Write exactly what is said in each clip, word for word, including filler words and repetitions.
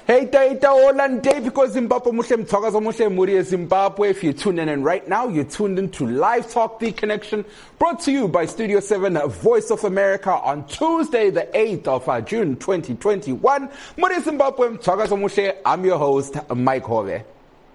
Hey, Taita Olande, because Zimbabwe Muslim Togazo Muslim Muri Zimbabwe. If you're tuning in right now, you're tuned in to Live Talk The Connection, brought to you by Studio seven, Voice of America, on Tuesday, the eighth of June, twenty twenty-one. Muri Zimbabwe Togazo Muslim, I'm your host, Mike Hove.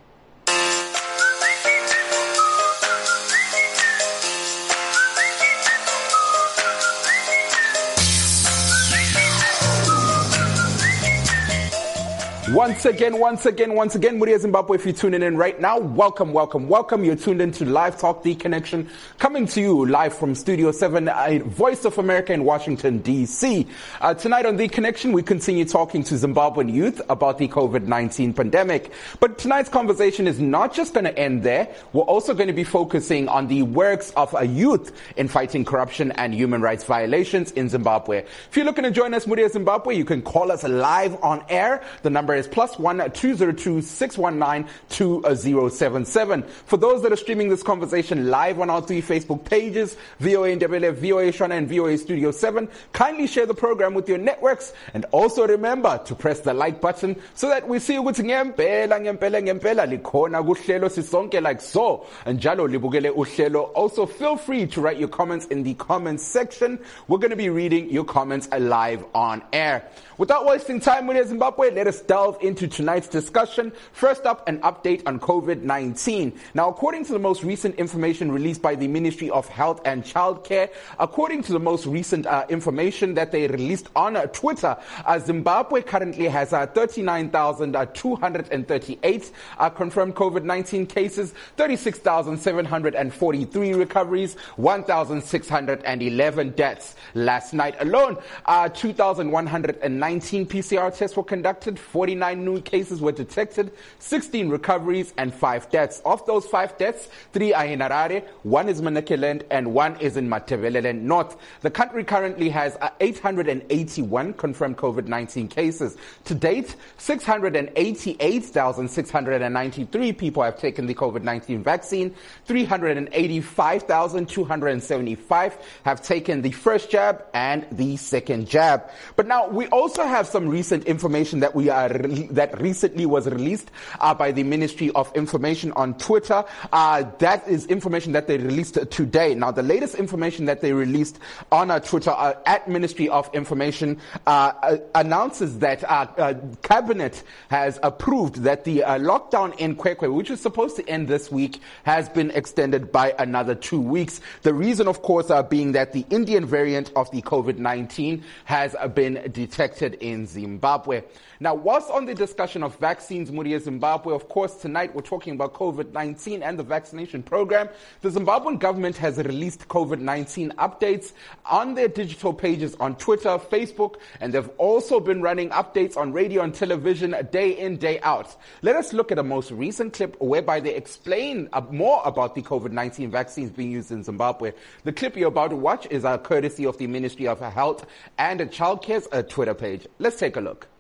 Once again, once again, once again, Muri Zimbabwe, if you're tuning in right now, welcome, welcome, welcome. You're tuned in to Live Talk The Connection, coming to you live from Studio seven, uh, Voice of America in Washington, D C. Uh, tonight on The Connection, we continue talking to Zimbabwean youth about the COVID nineteen pandemic. But tonight's conversation is not just going to end there. We're also going to be focusing on the works of a youth in fighting corruption and human rights violations in Zimbabwe. If you're looking to join us, Muri Zimbabwe, you can call us live on air. The number is plus one two zero two six one nine two zero seven seven. For those that are streaming this conversation live on our three Facebook pages, V O A Ndebele, V O A Shona, and V O A Studio seven, kindly share the program with your networks, and also remember to press the like button so that we see ukuthi ngempela ngempela ngempela likhona kuhlelo sisonke like so, and njalo libukele uhlelo. Also feel free to write your comments in the comments section. We're going to be reading your comments live on air. Without wasting time, Muri Zimbabwe, let us delve into tonight's discussion. First up, an update on COVID nineteen. Now, according to the most recent information released by the Ministry of Health and Childcare, according to the most recent uh, information that they released on uh, Twitter, uh, Zimbabwe currently has uh, thirty-nine thousand two hundred thirty-eight uh, confirmed COVID nineteen cases, thirty-six thousand seven hundred forty-three recoveries, one thousand six hundred eleven deaths. Last night alone, uh, two thousand one hundred nineteen P C R tests were conducted, forty-nine new cases were detected, sixteen recoveries, and five deaths. Of those five deaths, three are in Harare, one is Manakeland, and one is in Matebeleland North. The country currently has uh, eight hundred eighty-one confirmed COVID nineteen cases. To date, six hundred eighty-eight thousand six hundred ninety-three people have taken the COVID nineteen vaccine, three hundred eighty-five thousand two hundred seventy-five have taken the first jab and the second jab. But now, we also have some recent information that we are that recently was released uh, by the Ministry of Information on Twitter. Uh, that is information that they released today. Now, the latest information that they released on uh, Twitter uh, at Ministry of Information uh, uh, announces that uh, uh, Cabinet has approved that the uh, lockdown in Kwekwe, which was supposed to end this week, has been extended by another two weeks. The reason, of course, uh, being that the Indian variant of the COVID nineteen has uh, been detected in Zimbabwe. Now, whilst on the discussion of vaccines, Muri Zimbabwe, of course, tonight we're talking about COVID nineteen and the vaccination program. The Zimbabwean government has released COVID nineteen updates on their digital pages on Twitter, Facebook, and they've also been running updates on radio and television day in, day out. Let us look at a most recent clip whereby they explain uh, more about the COVID nineteen vaccines being used in Zimbabwe. The clip you're about to watch is a courtesy of the Ministry of Health and Childcare's uh, Twitter page. Let's take a look.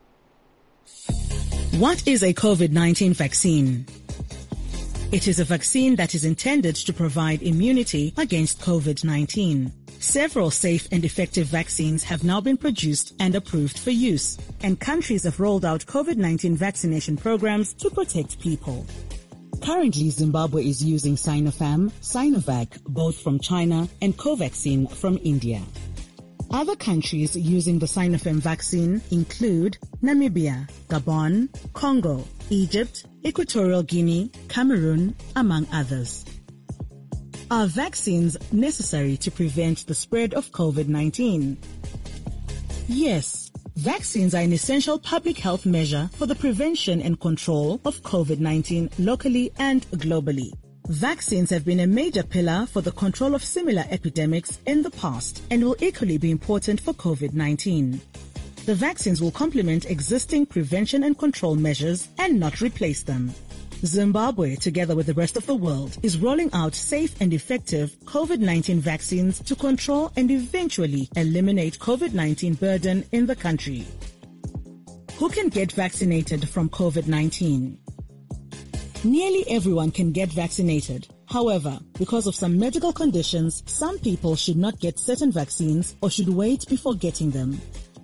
What is a COVID nineteen vaccine? It is a vaccine that is intended to provide immunity against COVID nineteen. Several safe and effective vaccines have now been produced and approved for use, and countries have rolled out COVID nineteen vaccination programs to protect people. Currently, Zimbabwe is using Sinopharm, Sinovac, both from China, and Covaxin from India. Other countries using the Sinopharm vaccine include Namibia, Gabon, Congo, Egypt, Equatorial Guinea, Cameroon, among others. Are vaccines necessary to prevent the spread of COVID nineteen? Yes, vaccines are an essential public health measure for the prevention and control of COVID nineteen locally and globally. Vaccines have been a major pillar for the control of similar epidemics in the past and will equally be important for COVID nineteen. The vaccines will complement existing prevention and control measures and not replace them. Zimbabwe, together with the rest of the world, is rolling out safe and effective COVID nineteen vaccines to control and eventually eliminate COVID nineteen burden in the country. Who can get vaccinated from COVID nineteen? Nearly everyone can get vaccinated. However, because of some medical conditions, some people should not get certain vaccines or should wait before getting them.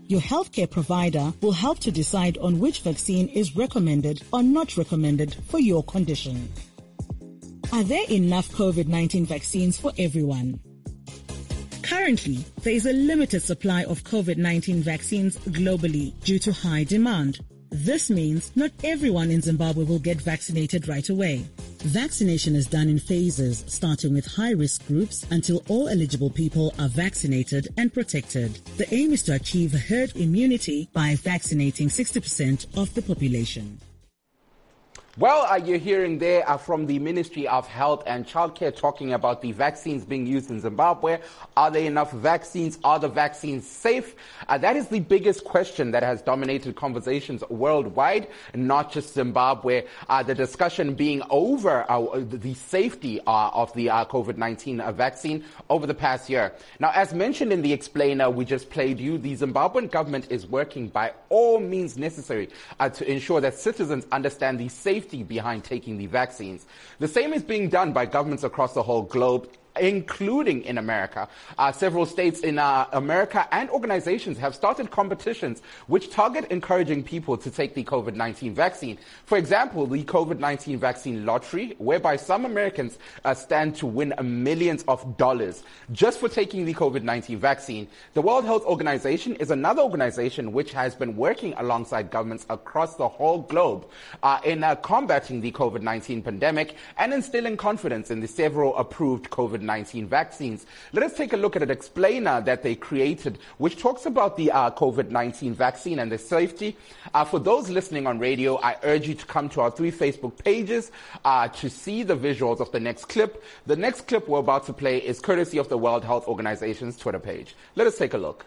Your healthcare provider will help to decide on which vaccine is recommended or not recommended for your condition. Are there enough COVID nineteen vaccines for everyone? Currently, there is a limited supply of COVID nineteen vaccines globally due to high demand. This means not everyone in Zimbabwe will get vaccinated right away. Vaccination is done in phases, starting with high-risk groups until all eligible people are vaccinated and protected. The aim is to achieve herd immunity by vaccinating sixty percent of the population. Well, uh, you're hearing there uh, from the Ministry of Health and Childcare talking about the vaccines being used in Zimbabwe. Are there enough vaccines? Are the vaccines safe? Uh, that is the biggest question that has dominated conversations worldwide, not just Zimbabwe. Uh, the discussion being over uh, the safety uh, of the uh, COVID nineteen uh, vaccine over the past year. Now, as mentioned in the explainer we just played you, the Zimbabwean government is working by all means necessary uh, to ensure that citizens understand the safety behind taking the vaccines. The same is being done by governments across the whole globe, including in America. Uh, several states in uh, America and organizations have started competitions which target encouraging people to take the COVID nineteen vaccine. For example, the COVID nineteen vaccine lottery, whereby some Americans uh, stand to win millions of dollars just for taking the COVID nineteen vaccine. The World Health Organization is another organization which has been working alongside governments across the whole globe uh, in uh, combating the COVID nineteen pandemic and instilling confidence in the several approved COVID nineteen vaccines. Let us take a look at an explainer that they created, which talks about the uh, COVID nineteen vaccine and the safety. Uh, for those listening on radio, I urge you to come to our three Facebook pages uh, to see the visuals of the next clip. The next clip we're about to play is courtesy of the World Health Organization's Twitter page. Let us take a look.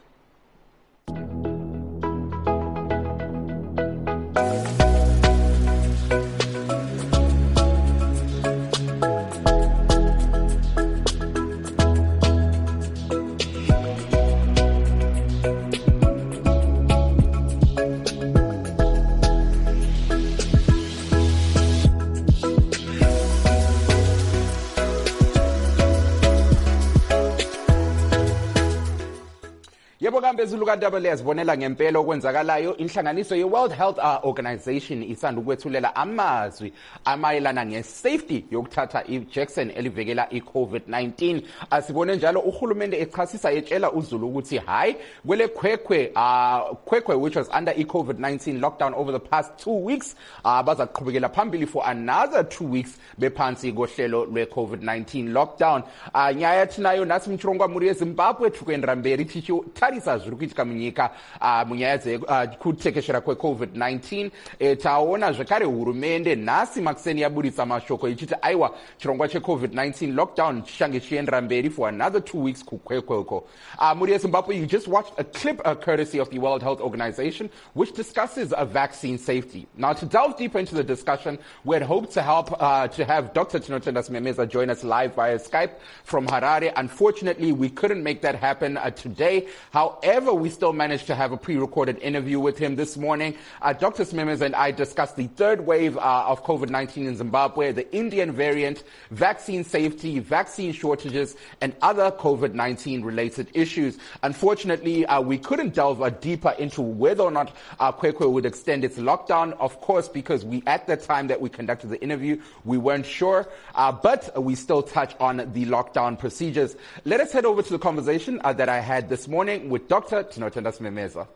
Yebo kambe Zulu kaDouble yazibonela ngempela okwenzakalayo. Inhlanganiso ye-World Health uh, Organization isanda ukwethulela amazwi amayelana nge-safety yokuthatha i-Jackson elivikela i-COVID nineteen. Asibone njalo uhulumende echasisa etshela uZulu ukuthi hayi kwele khwekhwe uh, khwekhwe which was under i-COVID nineteen lockdown over the past two weeks uh, bazaqhubekela phambili for another two weeks bephansi kohlelo lwe-COVID nineteen lockdown. Uh, nyaya thinayo nasi mchirongwa muri eZimbabwe thukwendra mberi ticho tarisa zviri kuitika munyika uh, munyaya dzekutekeshera uh, kwe-COVID nineteen. E, taona zvekare hurumende nhasi makuseni yaburitsa mashoko ichiti aiwa chirongwa che-COVID nineteen lockdown chichange chiendera mberi for another two weeks kukwekweko. Uh, muri eZimbabwe, you just watched a clip uh, courtesy of the World Health Organization which discusses uh, vaccine safety. Now, to delve deeper into the discussion, we had hoped to help uh, to have Doctor Tinotenda Simemeza join us live via Skype from Harare. Unfortunately, we couldn't make that happen uh, today. However, we still managed to have a pre-recorded interview with him this morning. Uh, Doctor Simemeza and I discussed the third wave uh, of COVID nineteen in Zimbabwe, the Indian variant, vaccine safety, vaccine shortages, and other COVID nineteen related issues. Unfortunately, uh, we couldn't delve uh, deeper into whether or not uh, Kwekwe would extend its lockdown, of course, because we, at the time that we conducted the interview, we weren't sure, uh, but we still touch on the lockdown procedures. Let us head over to the conversation uh, that I had this morning with Doctor Tinotenda Simemeza.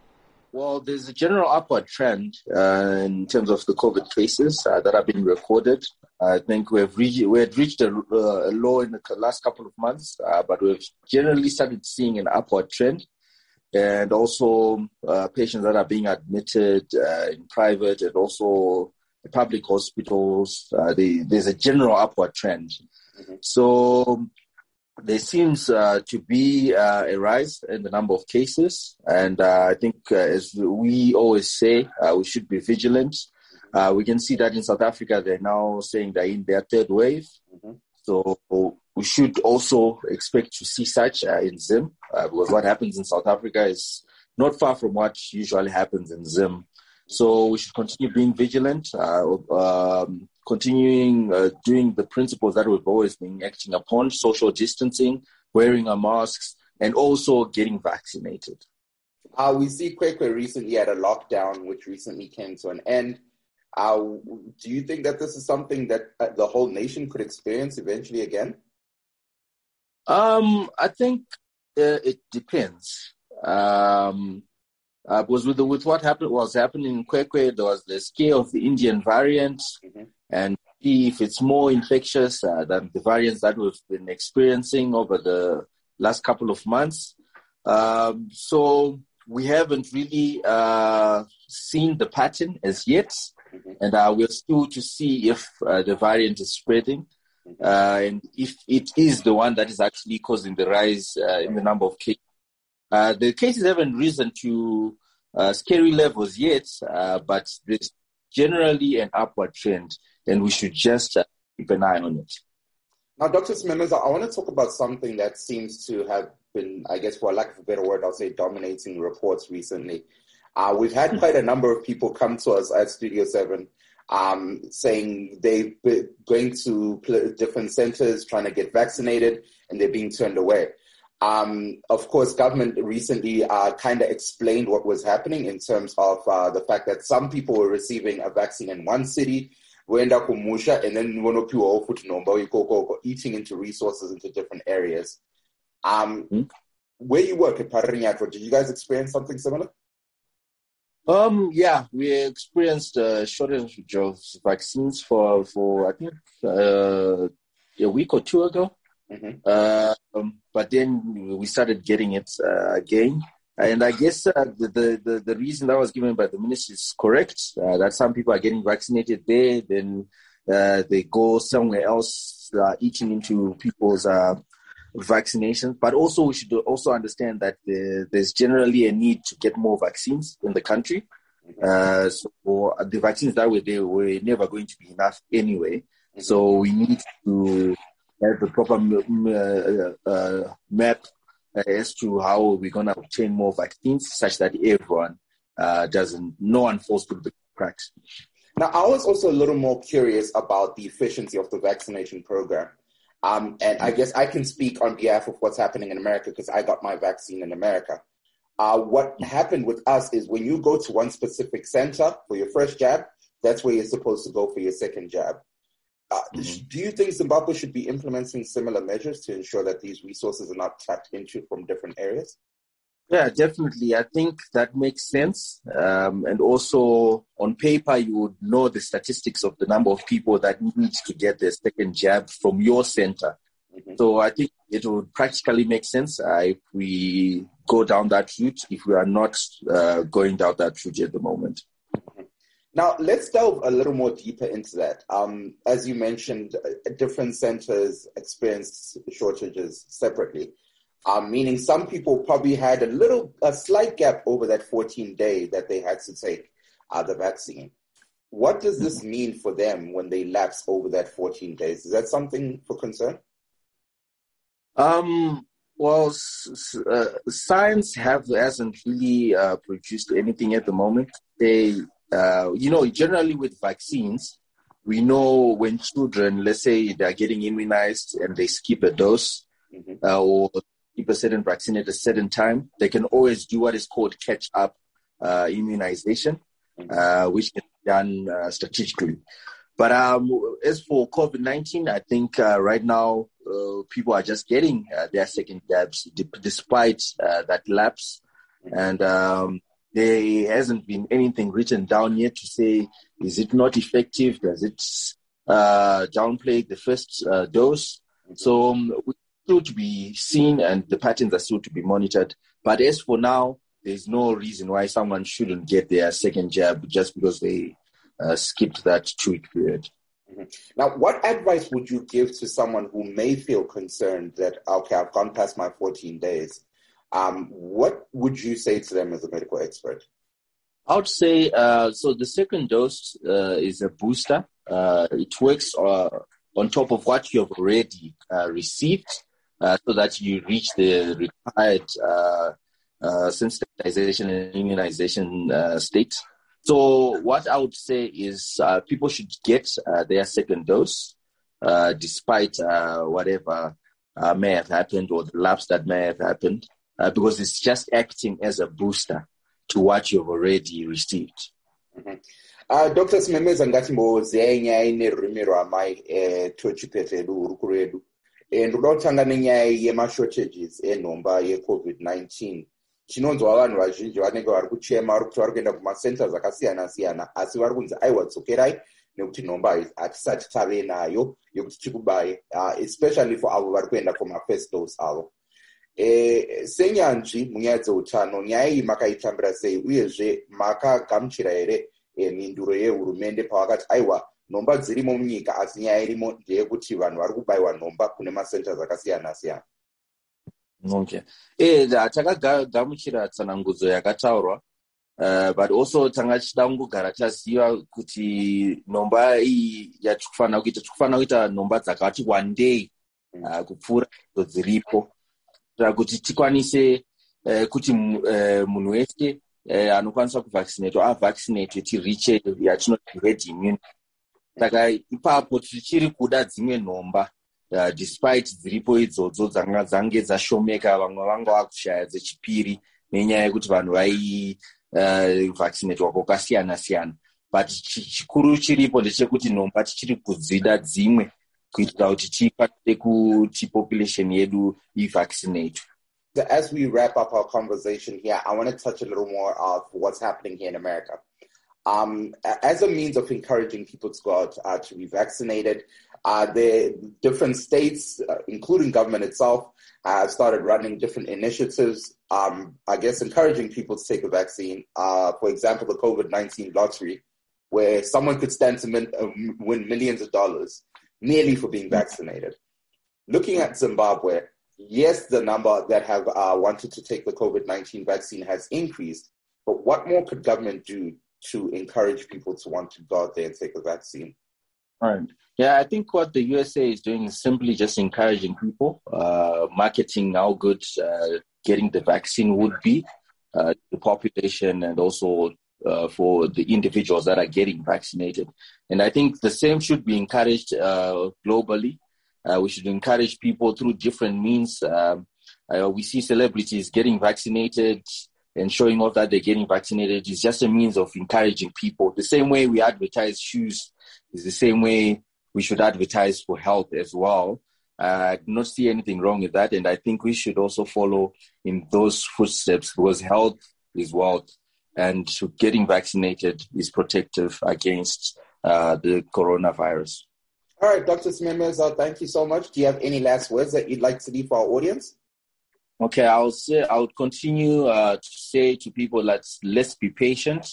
Well, there's a general upward trend uh, in terms of the COVID cases uh, that have been recorded. I think we have reached, we had reached a, uh, a low in the last couple of months, uh, but we've generally started seeing an upward trend. And also uh, patients that are being admitted uh, in private and also public hospitals, uh, they, there's a general upward trend. Mm-hmm. So there seems uh, to be uh, a rise in the number of cases. And uh, I think, uh, as we always say, uh, we should be vigilant. Uh, we can see that in South Africa, they're now saying they're in their third wave. Mm-hmm. So we should also expect to see such uh, in Zim, uh, because what happens in South Africa is not far from what usually happens in Zim. So we should continue being vigilant, uh, um, continuing uh, doing the principles that we've always been acting upon: social distancing, wearing our masks, and also getting vaccinated. Uh, we see Kwekwe recently had a lockdown, which recently came to an end. Uh, do you think that this is something that uh, the whole nation could experience eventually again? Um, I think uh, it depends. Um, uh, because with the, with what happened was happening in Kwekwe, there was the scare of the Indian variant, mm-hmm. and if it's more infectious uh, than the variants that we've been experiencing over the last couple of months. Um, so we haven't really uh, seen the pattern as yet, mm-hmm. and uh, we're still to see if uh, the variant is spreading. Uh, and if it is the one that is actually causing the rise uh, in the number of cases. Uh, the cases haven't risen to uh, scary levels yet, uh, but there's generally an upward trend, and we should just uh, keep an eye on it. Now, Doctor Simemeza, I want to talk about something that seems to have been, I guess, for lack of a better word, I'll say dominating reports recently. Uh, we've had quite a number of people come to us at Studio seven Um, saying they've been going to different centers trying to get vaccinated and they're being turned away. Um, of course, government recently uh, kind of explained what was happening in terms of uh, the fact that some people were receiving a vaccine in one city, and then eating into resources into different areas. Um, mm-hmm. Where you work at Pararinyatro, did you guys experience something similar? Um, yeah, we experienced a shortage of vaccines for, for I think, uh, a week or two ago. Mm-hmm. Uh, um, but then we started getting it uh, again. And I guess uh, the, the, the reason that was given by the ministry is correct, uh, that some people are getting vaccinated there, then uh, they go somewhere else, uh, eating into people's uh, vaccinations. But also we should also understand that the, there's generally a need to get more vaccines in the country. Uh, so the vaccines that were there were never going to be enough anyway. So we need to have the proper uh, uh, map as to how we're going to obtain more vaccines such that everyone uh, doesn't, no one falls through the cracks. Now, I was also a little more curious about the efficiency of the vaccination program. Um, and I guess I can speak on behalf of what's happening in America because I got my vaccine in America. Uh, what happened with us is when you go to one specific center for your first jab, that's where you're supposed to go for your second jab. Uh, mm-hmm. Do you think Zimbabwe should be implementing similar measures to ensure that these resources are not tapped into from different areas? Yeah, definitely. I think that makes sense. Um, and also on paper, you would know the statistics of the number of people that need to get their second jab from your center. Mm-hmm. So I think it would practically make sense uh, if we go down that route, if we are not uh, going down that route at the moment. Mm-hmm. Now, let's delve a little more deeper into that. Um, as you mentioned, uh, different centers experience shortages separately. Um, meaning some people probably had a little, a slight gap over that fourteen day that they had to take uh, the vaccine. What does this mean for them when they lapse over that fourteen days? Is that something for concern? Um, well, uh, science have, hasn't really uh, produced anything at the moment. They, uh, you know, generally with vaccines, we know when children, let's say they're getting immunized and they skip a dose, mm-hmm. uh, or keep a certain vaccine at a certain time, they can always do what is called catch-up uh, immunization, uh, which is done uh, strategically. But um, as for COVID nineteen, I think uh, right now uh, people are just getting uh, their second jabs d- despite uh, that lapse. And um, there hasn't been anything written down yet to say, is it not effective? Does it uh, downplay the first uh, dose? So um, we still to be seen and the patterns are still to be monitored. But as for now, there's no reason why someone shouldn't get their second jab just because they uh, skipped that two-week period. Mm-hmm. Now, what advice would you give to someone who may feel concerned that, okay, I've gone past my fourteen days? Um, what would you say to them as a medical expert? I would say, uh, so the second dose uh, is a booster. Uh, it works uh, on top of what you have already uh, received. Uh, so that you reach the required uh, uh, sensitization and immunization uh, state. So what I would say is uh, people should get uh, their second dose, uh, despite uh, whatever uh, may have happened or the lapse that may have happened. uh, because it's just acting as a booster to what you've already received. Mm-hmm. Uh, Doctor Simemeza ngati mboze nyaya inerurimi rwamai eh, tochipetelu hurukuru yedu ndoda kutanga nenyaya yema-shortages enhomba ye-covid nineteen. Tinonzwa vanhu vazhinji vanenge vari kuchema vari kuti vari kuenda kumacenters akasiyana-siyana asi vari kunzi aiwa dzokerai nekuti nhomba hatisati tave nayo yekuti tikubaye, uh, especially for avo vari kuenda kuma-first dose avo. Eh, senyanzvi munyaya dzeutano nyaya iyi makaitambira sei uyezve makagamuchira here eh, mhinduro yehurumende pavakati aiwa nhomba dzirimo munyika asi nyaya irimo ndeyekuti vanhu vari kubayiwa nhomba kune macenters akasiyana-siyana? Okay. Eh, takagamuchira tsanangudzo yakataurwa, uh, but also tanga tichida kungogara taziva kuti nhomba iyi yatikufanira kuita tikufanira kuita nhomba dzakati wandei uh, kupfuura idzo dziripo kuti tikwanise uh, kuti uh, munhu wese uh, anokwanisa kuvaccinate avaccinate tiriche yatinoti herd immunity. Saka ipapo tichiri kuda dzimwe nhomba uh, despite dziripo idzodzo dzanga dzange dzashomeka, vamwe vanga vakushaya dzechipiri nenyaya yekuti vanhu vai uh, vaccinatwa kwakasiyana-siyana, but chikuru chiripo ndechekuti nhomba tichiri kudzida dzimwe kuitira kuti tikwanise kuti population yedu ivaccinate. As we wrap up our conversation here, I want to touch a little more of what's happening here in America. Um, as a means of encouraging people to go out uh, to be vaccinated, uh, the different states, uh, including government itself, have started running different initiatives, um, I guess, encouraging people to take a vaccine. Uh, for example, the COVID nineteen lottery, where someone could stand to min- uh, win millions of dollars merely for being vaccinated. Looking at Zimbabwe, yes, the number that have uh, wanted to take the COVID nineteen vaccine has increased, but what more could government do to encourage people to want to go out there and take the vaccine? Right. Yeah, I think what the U S A is doing is simply just encouraging people, uh, marketing how good uh, getting the vaccine would be, uh, the population, and also uh, for the individuals that are getting vaccinated. And I think the same should be encouraged uh, globally. Uh, we should encourage people through different means. Um, uh, we see celebrities getting vaccinated and showing off that they're getting vaccinated is just a means of encouraging people. The same way we advertise shoes is the same way we should advertise for health as well. Uh, I do not see anything wrong with that, and I think we should also follow in those footsteps because health is wealth, and getting vaccinated is protective against uh, the coronavirus. All right, Doctor Simemeza, thank you so much. Do you have any last words that you'd like to leave for our audience? Okay, I'll say I'll continue uh, to say to people, let's let's be patient.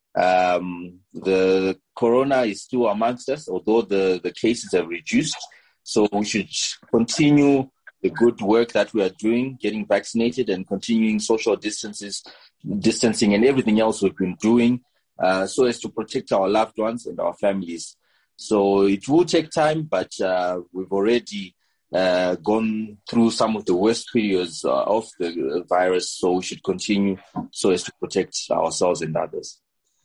Um, the corona is still amongst us, although the, the cases have reduced. So we should continue the good work that we are doing, getting vaccinated and continuing social distances, distancing and everything else we've been doing, uh, so as to protect our loved ones and our families. So it will take time, but uh, we've already uh, gone through some of the worst periods uh, of the virus, so we should continue so as to protect ourselves and others.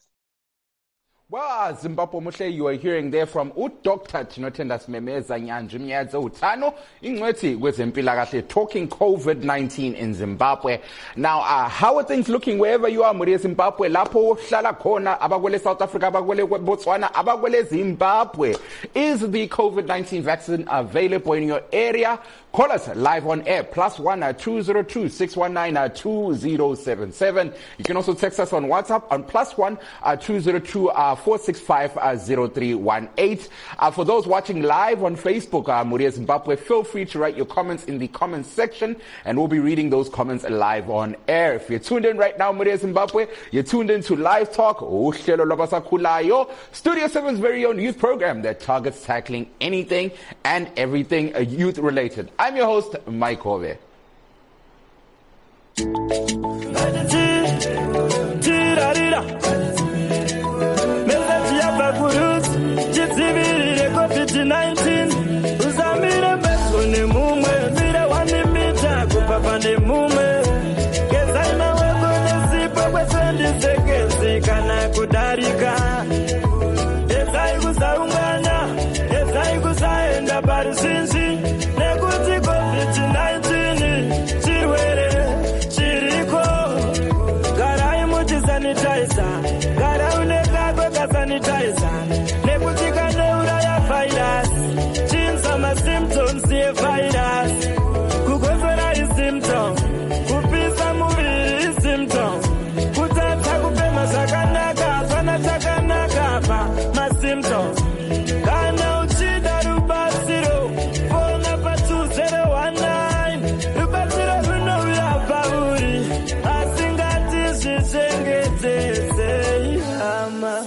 Well, Zimbabwe Mushe, you are hearing there from Doctor Tinotenda Simemeza Nyanji Mnyadze Utano Ingweti kwezempilakahle talking COVID nineteen in Zimbabwe. Now, uh, how are things looking wherever you are, Muri Zimbabwe? Lapho hlala khona abakwele South Africa, abakwele Botswana, abakwele Zimbabwe. Is the COVID nineteen vaccine available in your area? Call us live on air, plus one uh, two zero two six one nine uh, two zero seven seven. You can also text us on WhatsApp on plus one uh, two zero two uh, four six five uh, zero three one eight. Uh, for those watching live on Facebook, uh, Muri Zimbabwe, feel free to write your comments in the comments section, and we'll be reading those comments live on air. If you're tuned in right now, Muri Zimbabwe, you're tuned in to Live Talk, Uhlelo Lwabasakhulayo, Studio seven's very own youth program that targets tackling anything and everything uh, youth-related. I'm your host, Mike Hove. COVID nineteen uzamire besone mumwe mira wanimita kupapande mumwe kezaina wego nesipo kwesendi sekenzi kana kudarika ezai kusaungana ezai kusaenda parisinzi nekuti COVID nineteen chirwere nekuti kanouraya virus chinza masymptoms yevirus kugotsora isymptom kupisa muviri isymptom kutadza kupema zvakanaka hapana chakanaka pa masymptom kana uchida rubatsiro fona pa two zero one nine rubatsiro runouya pauri asingati zvichengetedzei hama.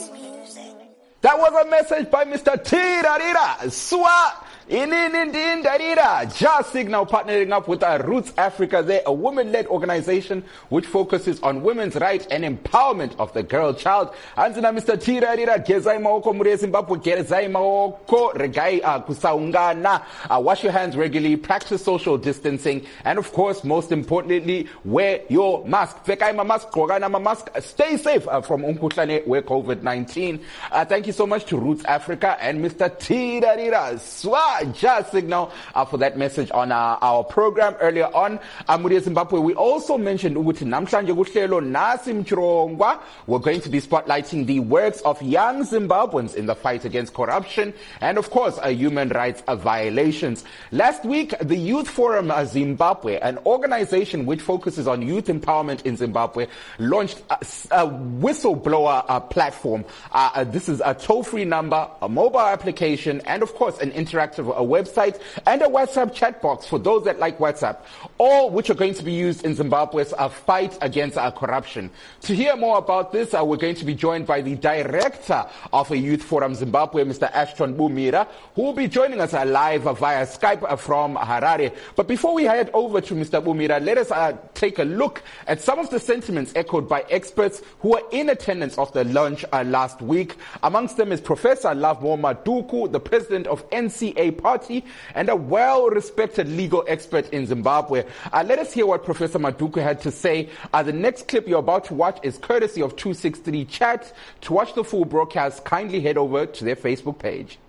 That was a message by Mister Tirarira Swa Inini Dindarira. Just Signal partnering up with our Roots Africa. They're a women-led organization which focuses on women's rights and empowerment of the girl child. Anzina Mister Tirarira gezai maoko muri Zimbabwe gezai maoko regai kusaungana. Wash your hands regularly, practice social distancing, and of course, most importantly, wear your mask. Fekai ma mask, kogana ma mask. Stay safe uh, from umkhuhlane we COVID nineteen. Uh, thank you so much to Roots Africa and Mister Tirarira Swa. Just Signal uh, for that message on uh, our program earlier on. Amuri Zimbabwe, we also mentioned ukuthi namhlanje kuhlelo nasi mchirongwa. We're going to be spotlighting the works of young Zimbabweans in the fight against corruption and of course uh, human rights uh, violations. Last week, the Youth Forum uh, Zimbabwe, an organization which focuses on youth empowerment in Zimbabwe, launched a, a whistleblower uh, platform. Uh, uh, this is a toll-free number, a mobile application, and of course an interactive a website and a WhatsApp chat box for those that like WhatsApp, all which are going to be used in Zimbabwe's uh, fight against uh, corruption. To hear more about this, uh, we're going to be joined by the director of a Youth Forum Zimbabwe, Mister Ashton Bumira, who will be joining us uh, live uh, via Skype uh, from Harare. But before we head over to Mister Bumira, let us uh, take a look at some of the sentiments echoed by experts who were in attendance of the launch uh, last week. Amongst them is Professor Lovemore Maduku, the president of N C A Party and a well-respected legal expert in Zimbabwe. Uh, let us hear what Professor Maduku had to say. Uh, the next clip you're about to watch is courtesy of two sixty-three Chat. To watch the full broadcast, kindly head over to their Facebook page.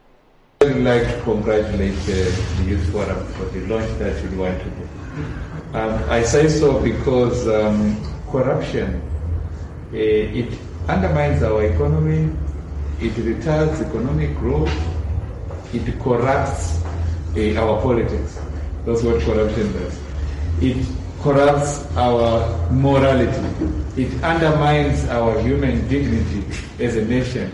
I would like to congratulate uh, the Youth Forum for the launch that we want to do. Um, I say so because um, corruption, uh, it undermines our economy, it retards economic growth, it corrupts uh, our politics. That's what corruption does. It corrupts our morality. It undermines our human dignity as a nation.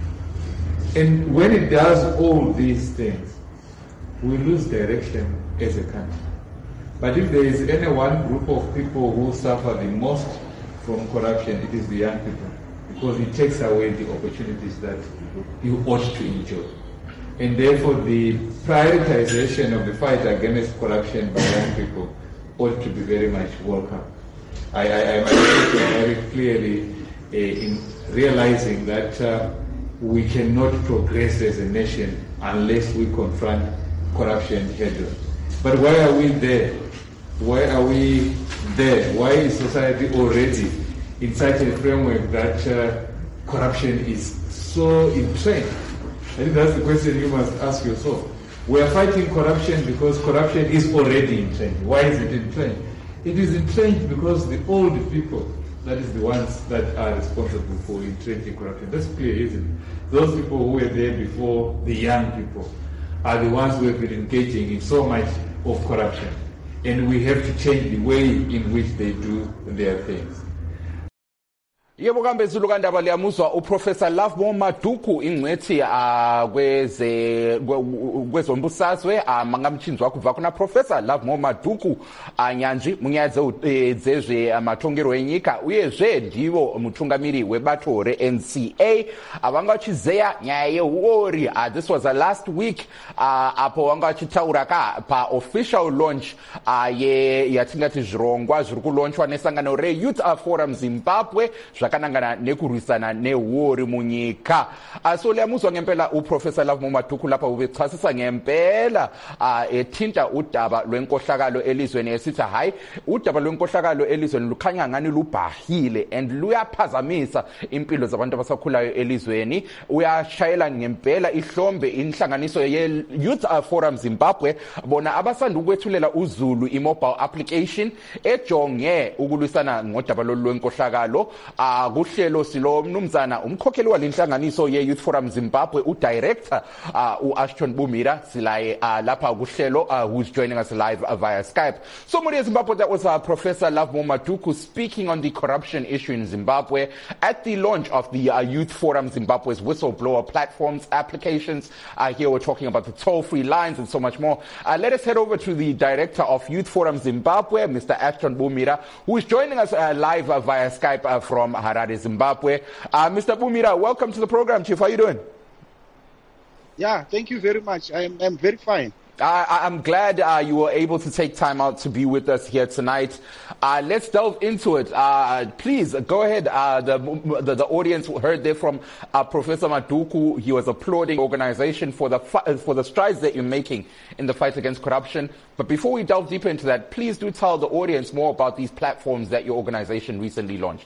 And when it does all these things, we lose direction as a country. But if there is any one group of people who suffer the most from corruption, it is the young people, because it takes away the opportunities that you ought to enjoy. And therefore, the prioritization of the fight against corruption by young people ought to be very much welcome. I, I, I'm very clearly uh, in realizing that uh, we cannot progress as a nation unless we confront corruption head-on. But why are we there? Why are we there? Why is society already in such a framework that uh, corruption is so entrenched? I think that's the question you must ask yourself. We are fighting corruption because corruption is already entrenched. Why is it entrenched? It is entrenched because the old people, that is the ones that are responsible for entrenching corruption. That's clear, isn't it? Those people who were there before the young people are the ones who have been engaging in so much of corruption. And we have to change the way in which they do their things. Yebo kambe zulu kandaba liyamuzwa uProfessor Lovemore Maduku ingcwethi kweze kwezombusazwe mangamchinzi wakho va kuna Professor Lovemore Maduku anyanji munyadze dzezve amatongero enyika uyezve ndivo mutungamiri webato re-N C A avanga vachizeya nyaya yehuori. This was a last week apo vanga vachitaura ka pa official launch ye yatingati zvirongwa zviri kulaunchwa nesangano re-Youth Forum Zimbabwe kanangana nekurwisana nehuori munyika. So liyamuzwa ngempela uProfessor Lovemore Maduku lapha ubechasisa ngempela ethinta udaba lwenkohlakalo elizweni esithi hayi udaba lwenkohlakalo elizweni lukhanya ngani lubhahile and luyaphazamisa impilo zabantu abasakhulayo elizweni. Uyashayela ngempela ihlombe inhlanganiso ye Youth Forum Zimbabwe bona abasanda ukwethulela uZulu i-mobile application ejonge ukulwisana ngodaba lwenkohlakalo. uh, kuhlelo silo mnumzana umkhokheli walenhlanganiso ye-Youth Forum Zimbabwe, udirector uh, u-Ashton Bumira silaye uh, lapha kuhlelo, uh, who's joining us live uh, via Skype. So Muria Zimbabwe, that was uh, Professor Lovemore Maduku speaking on the corruption issue in Zimbabwe at the launch of the uh, Youth Forum Zimbabwe's whistleblower platforms applications. Uh, here we're talking about the toll-free lines and so much more. Uh, let us head over to the director of Youth Forum Zimbabwe, Mister Ashton Bumira, who is joining us uh, live uh, via Skype uh, from Harare, Zimbabwe. Uh, Mister Bumira, welcome to the program, Chief. How are you doing? Yeah, thank you very much. I'm, I'm very fine. Uh, I'm glad uh, you were able to take time out to be with us here tonight. Uh, let's delve into it. Uh, please go ahead. Uh, the, the the audience heard there from uh, Professor Maduku. He was applauding the organization for the for the strides that you're making in the fight against corruption. But before we delve deeper into that, please do tell the audience more about these platforms that your organization recently launched.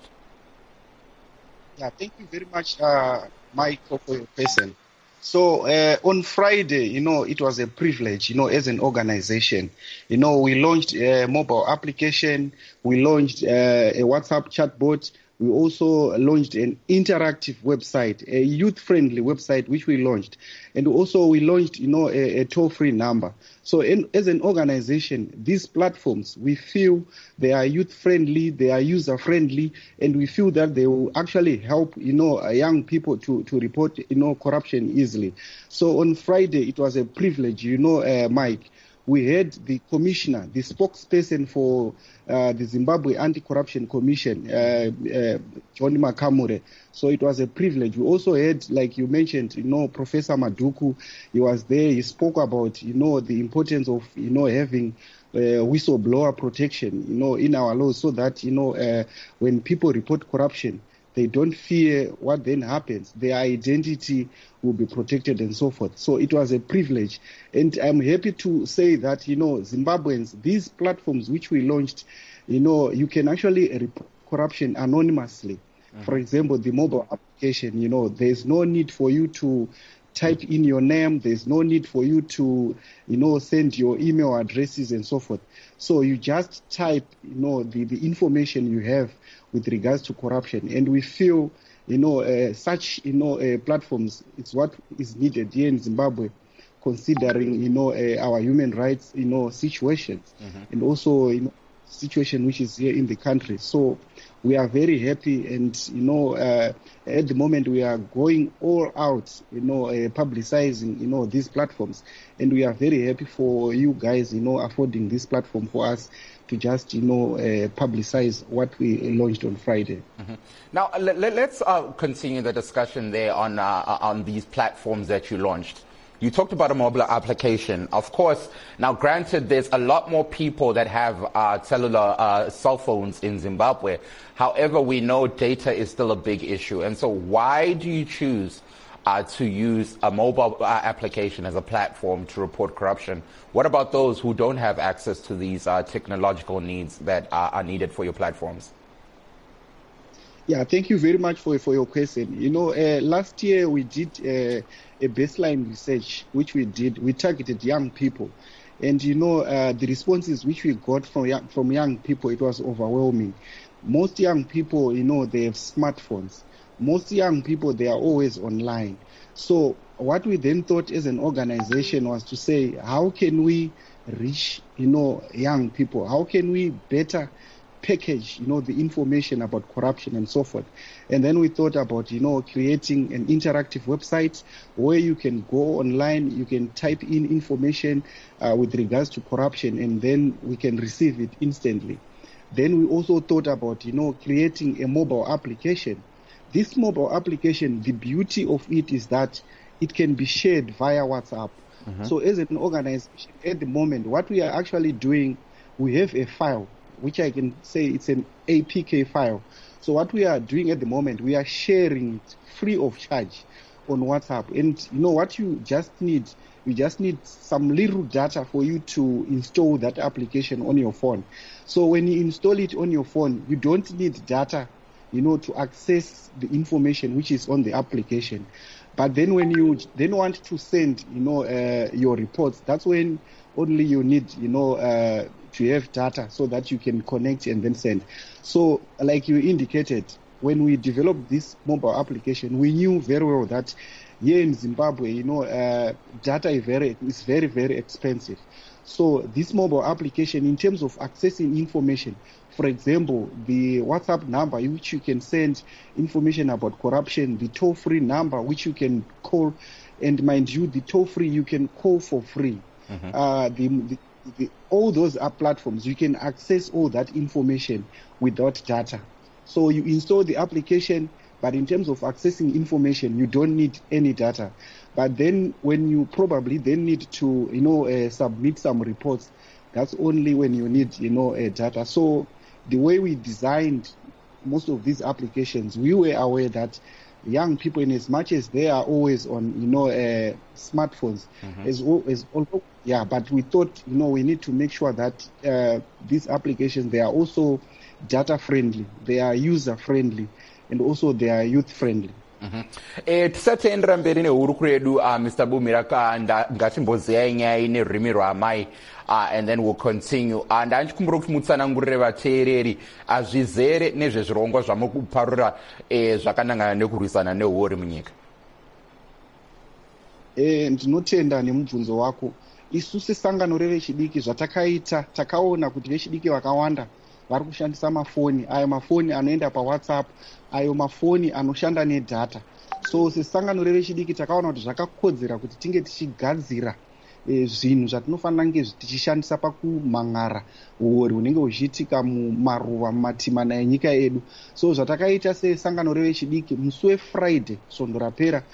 Yeah, thank you very much, uh, Mike, for your question. So uh, on Friday, you know, it was a privilege, you know, as an organization. You know, we launched a mobile application, we launched uh, a WhatsApp chatbot, we also launched an interactive website, a youth-friendly website, which we launched. And also we launched, you know, a, a toll-free number. So in, as an organization, these platforms, we feel they are youth-friendly, they are user-friendly, and we feel that they will actually help, you know, young people to, to report, you know, corruption easily. So on Friday, it was a privilege, you know, uh, Mike. We had the commissioner, the spokesperson for uh, the Zimbabwe Anti-Corruption Commission, uh, uh, John Makamure. So it was a privilege. We also had, like you mentioned, you know, Professor Maduku. He was there. He spoke about, you know, the importance of, you know, having uh, whistleblower protection, you know, in our laws, so that, you know, uh, when people report corruption, they don't fear what then happens. Their identity will be protected and so forth. So it was a privilege. And I'm happy to say that, you know, Zimbabweans, these platforms which we launched, you know, you can actually report corruption anonymously. Mm-hmm. For example, the mobile application, you know, there's no need for you to type in your name. There's no need for you to, you know, send your email addresses and so forth. So you just type, you know, the, the information you have with regards to corruption. And we feel, you know, uh, such, you know, uh, platforms, it's what is needed here in Zimbabwe, considering, you know, uh, our human rights, you know, situations, mm-hmm. and also, you know, situation which is here in the country. So we are very happy, and, you know, uh, at the moment we are going all out, you know, uh, publicizing, you know, these platforms. And we are very happy for you guys, you know, affording this platform for us to just, you know, uh, publicize what we launched on Friday. Mm-hmm. Now, let, let's uh, continue the discussion there on uh, on these platforms that you launched. You talked about a mobile application. Of course, now granted, there's a lot more people that have uh, cellular uh, cell phones in Zimbabwe. However, we know data is still a big issue. And so why do you choose Uh, to use a mobile uh, application as a platform to report corruption? What about those who don't have access to these uh, technological needs that uh, are needed for your platforms? Yeah, thank you very much for, for your question. You know, uh, last year we did uh, a baseline research, which we did. We targeted young people. And, you know, uh, the responses which we got from young, from young people, it was overwhelming. Most young people, you know, they have smartphones. Most young people, they are always online. So what we then thought as an organization was to say, how can we reach, you know, young people? How can we better package, you know, the information about corruption and so forth? And then we thought about, you know, creating an interactive website where you can go online, you can type in information uh, with regards to corruption, and then we can receive it instantly. Then we also thought about, you know, creating a mobile application. This mobile application, the beauty of it is that it can be shared via WhatsApp. Mm-hmm. So as an organization, at the moment, what we are actually doing, we have a file, which I can say it's an A P K file. So what we are doing at the moment, we are sharing it free of charge on WhatsApp. And you know what you just need? You just need some little data for you to install that application on your phone. So when you install it on your phone, you don't need data, you know, to access the information which is on the application. But then when you then want to send, you know, uh, your reports, that's when only you need, you know, uh, to have data so that you can connect and then send. So like you indicated, when we developed this mobile application, we knew very well that here in Zimbabwe, you know, uh, data is very, is very, very expensive. So this mobile application, in terms of accessing information, for example, the WhatsApp number which you can send information about corruption, the toll-free number which you can call, and mind you, the toll-free you can call for free. Mm-hmm. Uh, the, the, the, all those are platforms. You can access all that information without data. So you install the application, but in terms of accessing information, you don't need any data. But then when you probably then need to, you know, uh, submit some reports, that's only when you need, you know, uh, data. So the way we designed most of these applications, we were aware that young people, in as much as they are always on, you know, uh, smartphones, mm-hmm. as, as also, yeah, but we thought, you know, we need to make sure that uh, these applications, they are also data friendly, they are user friendly, and also they are youth friendly. Tisatendera mberi nehurukuro yedu Mister Bumira ngatimboziyai nyaya nerurimi rwamai and then we'll continue. Ndanchikumbira kuti mutsanangurire vateereri zvizere nezvezvirongwa zvamukuparura zvakanangana nekurwisana neuori munyika. Ndinotenda nemubvunzo wako. Isu sesangano revechidiki zvatakaita takaona kuti vechidiki vakawanda vari kushandisa mafoni, ayo mafoni anoenda paWhatsApp, ayo mafoni anoshanda nedata. So sesangano revechidiki takaona kuti zvakakodzera kuti tinge tichigadzira e, zvinhu zvatinofanira kunge tichishandisa pakumhan'ara uori hunenge huchiitika mumaruva mumatimana enyika yedu. So zvatakaita sesangano revechidiki, musi weFriday svondo rapera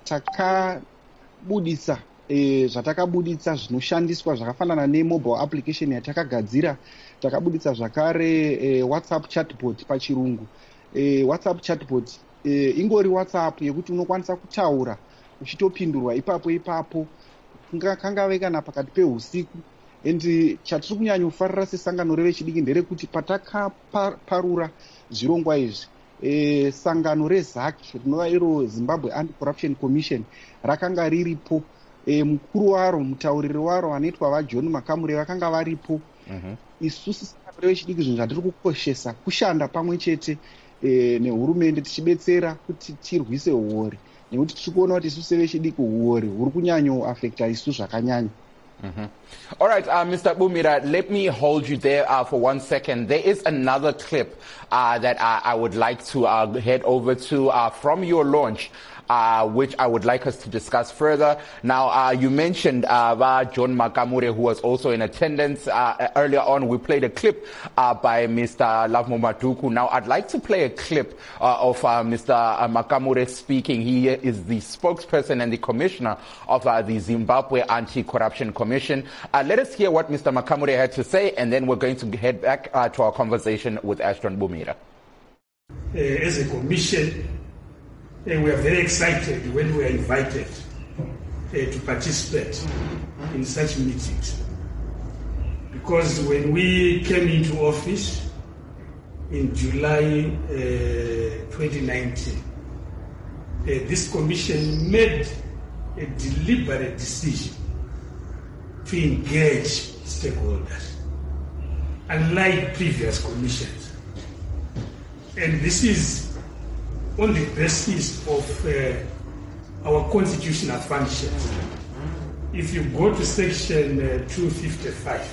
takabudisa e, zvatakabuditsa zvinoshandiswa zvakafanana nemobile application yatakagadzira. Takabuditsa zvakare e, WhatsApp chatbot pachirungu. E, WhatsApp chatbot e, ingori WhatsApp yekuti unokwanisa kutaura uchitopindurwa ipapo ipapo kangave kana pakati peusiku. And chatiri kunyanyofarira sesangano revechidiki nderekuti patakaparura zvirongwa izvi, e, sangano reZAC rinova iro Zimbabwe Anti-Corruption Commission rakanga riripo. E, mukuru waro, mutauriri waro anoitwa vaJohn Makamure vakanga varipo. Mm-hmm. Isusu sangano revechidiki zvinhu zvatiri kukoshesa kushanda pamwe chete e, nehurumende tichibetsera kuti tirwise uori, nekuti tiri kuona kuti isusu sevechidiki uori huri kunyanyoafekta isu zvakanyanya. Mm-hmm. All right, uh, Mister Bumira, let me hold you there uh, for one second. There is another clip uh, that I, I would like to uh, head over to uh, from your launch, uh, which I would like us to discuss further. Now, uh, you mentioned uh, John Makamure, who was also in attendance. Uh, earlier on, we played a clip uh, by Mister Lovemore Maduku. Now, I'd like to play a clip uh, of uh, Mister Makamure speaking. He is the spokesperson and the commissioner of uh, the Zimbabwe Anti-Corruption Commission. Uh, let us hear what Mister Makamure had to say, and then we're going to head back uh, to our conversation with Ashton Bumira. Uh, as a commission, uh, we are very excited when we are invited uh, to participate in such meetings. Because when we came into office in July uh, twenty nineteen, uh, this commission made a deliberate decision to engage stakeholders, unlike previous commissions. And this is on the basis of uh, our constitutional functions. If you go to section uh, two fifty-five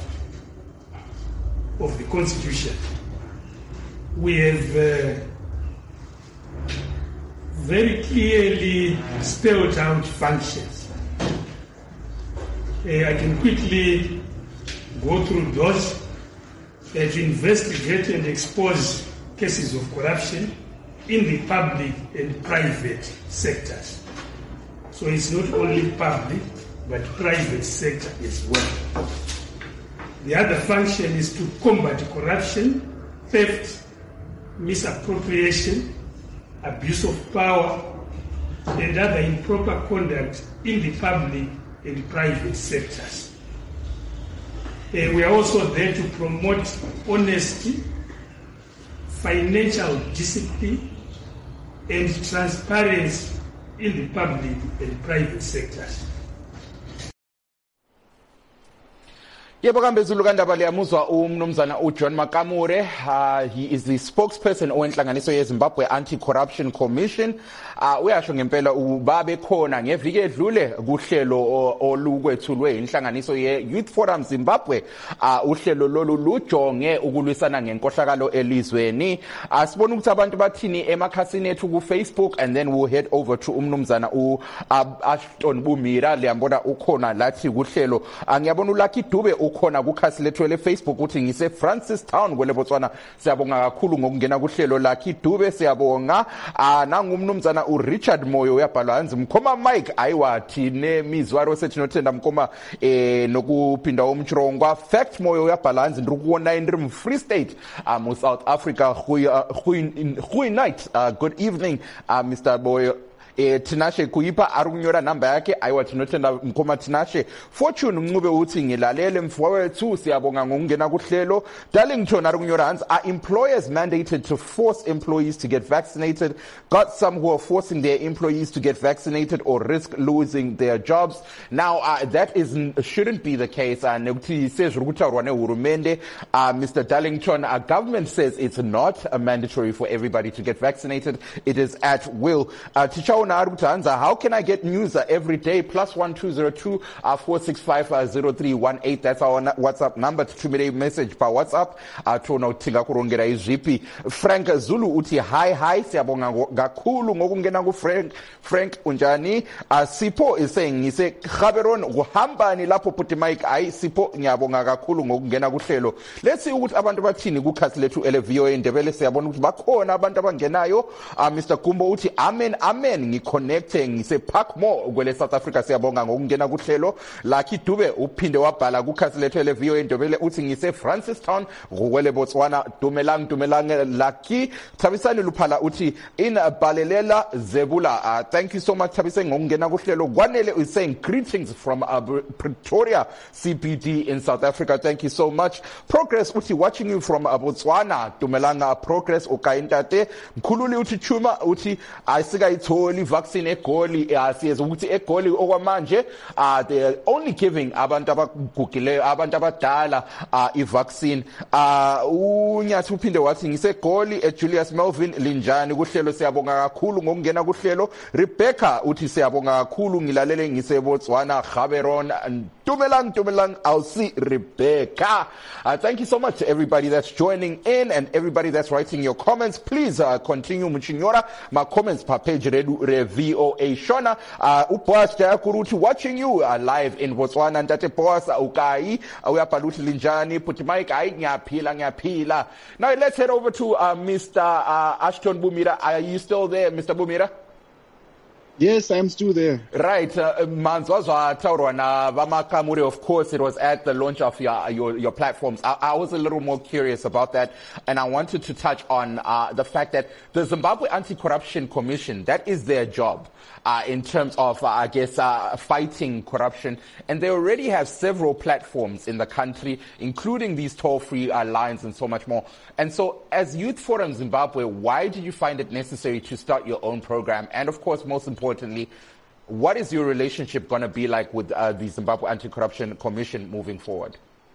of the Constitution, we have uh, very clearly spelled out functions. Uh, I can quickly go through those uh, to investigate and expose cases of corruption in the public and private sectors. So it's not only public, but private sector as well. The other function is to combat corruption, theft, misappropriation, abuse of power, and other improper conduct in the public and private sectors. Uh, we are also there to promote honesty, financial discipline, and transparency in the public and private sectors. Yebo kambe Zulu kandaba liyamuzwa umnumzana uJohn Makamure. Uh, he is the spokesperson owenhlanganiso yeZimbabwe Anti-Corruption Commission. Uh, uyasho ngempela ubabe khona ngeviki edlule kuhlelo olukwethulwe inhlanganiso ye-Youth Forum Zimbabwe. Uh, uhlelo lolu lujonge ukulwisana ngenkohlakalo elizweni. Uh, sibona ukuthi abantu bathini emakhasini ethu ku Facebook, and then we'll head over to umnumzana u uh, Ashton Bumira liyambona ukhona lathi kuhlelo. Uh, ngiyabona uLucky Dube ukhona kukhasi lethu le Facebook uthi ngise Francistown kwele Botswana. Siyabonga kakhulu ngokungena kuhlelo Lucky Dube, siyabonga. Ah nangumnumzana uRichard Moyo uyabhala hanzi Mkhoma Mike ayiwathi nemizwaro sethi nothenda Mkhoma eh nokuphinda umtshirongwa Fact Moyo uyabhala hanzi ndikuwona in Free State um South Africa. Hui night. Uh, good evening uh, Mister Boyo. Eh Tinashe kuyipa arunyora namba yake ayiwa tinotenda Mkhoma Tinashe. Fortune Mncube uthi ngilalele mfowethu siyabonga ngokungena kuhlelo. Darlington arunyora hands, are employers mandated to force employees to get vaccinated? Got some who are forcing their employees to get vaccinated or risk losing their jobs. Now uh, that is shouldn't be the case. And uh, says uh, Mister Darlington, our government says it's not uh, mandatory for everybody to get vaccinated. It is at will. Uh, How can I get news uh, every day? Plus one two zero two uh, four six five uh, zero three one eight. That's our WhatsApp number. To me message by WhatsApp. Uh, to no tinga kurongera izipi. Frank Zulu uti hi hi. Siyabonga gakulu ngokungena ku Frank. Frank unjani. Uh, Sipo is saying he say Gaberon uhamba ni lapho puti Mike ai Sipo ngiyabonga gakulu ngokungena kuhlelo. Let's see ukuthi abantu bathini kukhasi lethu ele V O A Ndebele. Siyabona ukuthi bakhona abantu abangenayo. Uh, Mister Kumbo uti amen amen. Ngiconnecte ngise Park More kwele South Africa. Siyabonga ngokungena kuhlelo. Lucky Dube uphinde wabhala kukhasi lethu ele V O A Ndebele uthi ngise Francistown kwele Botswana. Dumelang dumelang Lucky. Thabisani Luphala uthi in Balelela Zebula. Uh, thank you so much Thabisani ngokungena kuhlelo. Kwanele is saying greetings from uh, Pretoria C B D in South Africa. Thank you so much. Progress uthi watching you from uh, Botswana. Dumelanga Progress ukayintate. Mkhululi uthi chuma uthi ayisika itholi vaccine egoli asiyeza ukuthi egoli okwamanje uh they are only giving abantu abagugileyo abantu abadala uh ivaccine. Uh unyathi uphinde wathi ngisegoli eJulius Melvin linjani kuhlelo. Siyabonga kakhulu ngokungena kuhlelo. Rebecca uthi siyabonga kakhulu ngilalele ngise Botswana Gaberon. Dumelang dumelang I'll see Rebecca. Uh, thank you so much to everybody that's joining in and everybody that's writing your comments. Please uh, continue muchinyora my comments pa page redu re V O A Shona. Uh, Upoas Jakuruti watching you uh, live in Botswana. Ntate Poas ukai uyabhala uthi linjani puti Mike ai ngiyaphila ngiyaphila. Now let's head over to uh, Mister Uh, Ashton Bumira. Are you still there, Mister Bumira? Yes, I'm still there. Right, uh, Manzwazwa Taurwana Vamakamuri, of course, it was at the launch of your your, your platforms. I, I was a little more curious about that, and I wanted to touch on uh, the fact that the Zimbabwe Anti-Corruption Commission, that is their job uh, in terms of, uh, I guess, uh, fighting corruption, and they already have several platforms in the country, including these toll-free uh, lines and so much more. And so, as Youth Forum Zimbabwe, why did you find it necessary to start your own program? And of course, most importantly, Importantly, what is your relationship going to be like with uh, the Zimbabwe Anti-Corruption Commission moving forward?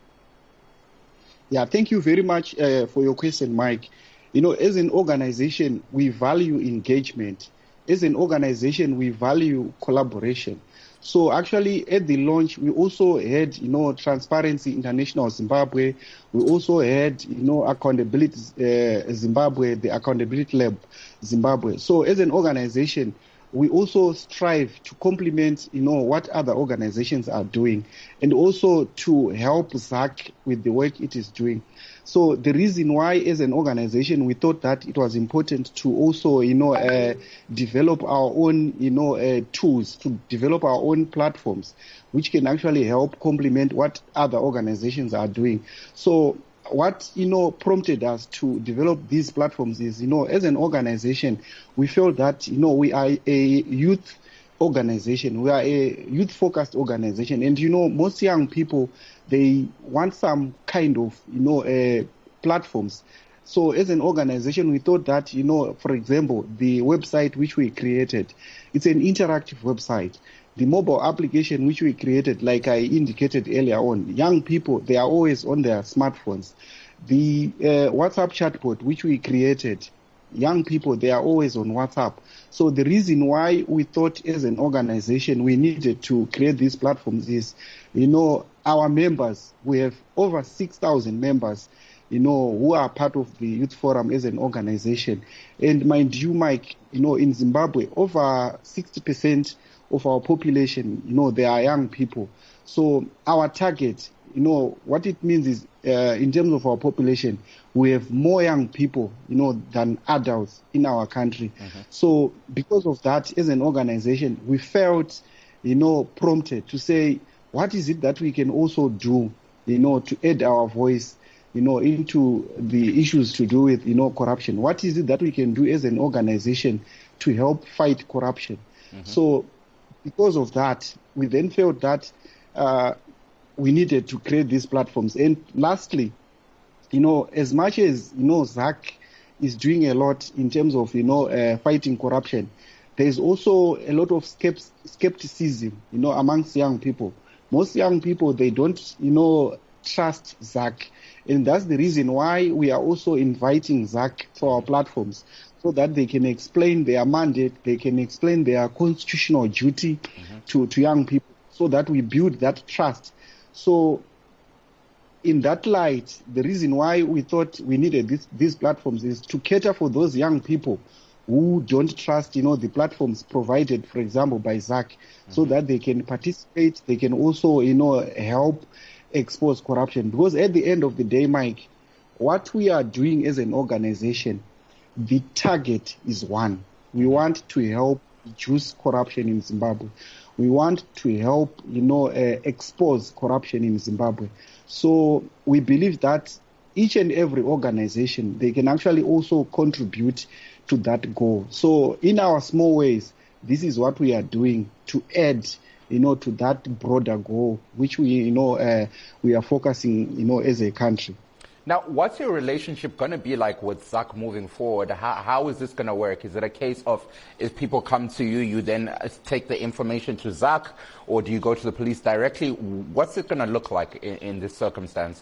Yeah, thank you very much uh, for your question, Mike. You know, as an organization, we value engagement. As an organization, we value collaboration. So actually, at the launch, we also had, you know, Transparency International Zimbabwe. We also had, you know, Accountability uh, Zimbabwe, the Accountability Lab Zimbabwe. So as an organization, we also strive to complement, you know, what other organizations are doing, and also to help Z A C with the work it is doing. So the reason why, as an organization, we thought that it was important to also, you know, uh, develop our own, you know, uh, tools, to develop our own platforms, which can actually help complement what other organizations are doing. So what, you know, prompted us to develop these platforms is, you know, as an organization, we felt that, you know, we are a youth organization. We are a youth-focused organization. And, you know, most young people, they want some kind of, you know, uh, platforms So as an organization, we thought that, you know, for example, the website which we created, it's an interactive website. The mobile application which we created, like I indicated earlier on, young people, they are always on their smartphones. The uh, WhatsApp chatbot which we created, young people, they are always on WhatsApp. So the reason why we thought as an organization we needed to create these platforms is, you know, our members, we have over six thousand members, you know, who are part of the Youth Forum as an organization. And mind you, Mike, you know, in Zimbabwe, over sixty percent of our population, you know, they are young people. So our target, you know, what it means is, uh, in terms of our population, we have more young people, you know, than adults in our country. Mm-hmm. So because of that, as an organization, we felt, you know, prompted to say, what is it that we can also do, you know, to add our voice, you know, into the issues to do with, you know, corruption? What is it that we can do as an organization to help fight corruption? Mm-hmm. So because of that, we then felt that uh, we needed to create these platforms. And lastly, you know, as much as, you know, Z A C is doing a lot in terms of, you know, uh, fighting corruption, there is also a lot of skept- skepticism, you know, amongst young people. Most young people, they don't, you know, trust Z A C. And that's the reason why we are also inviting Z A C for our platforms, so that they can explain their mandate, they can explain their constitutional duty mm-hmm. to, to young people, so that we build that trust. So in that light, the reason why we thought we needed this, these platforms is to cater for those young people who don't trust, you know, the platforms provided, for example, by Z A C, mm-hmm. so that they can participate, they can also, you know, help expose corruption. Because at the end of the day, Mike, what we are doing as an organization, the target is one. We want to help reduce corruption in Zimbabwe. We want to help, you know, uh, expose corruption in Zimbabwe. So we believe that each and every organization, they can actually also contribute to that goal. So in our small ways, this is what we are doing to add, you know, to that broader goal, which we, you know, uh, we are focusing, you know, as a country. Now, what's your relationship going to be like with Z A C moving forward? How, how is this going to work? Is it a case of if people come to you, you then take the information to Z A C, or do you go to the police directly? What's it going to look like in, in this circumstance?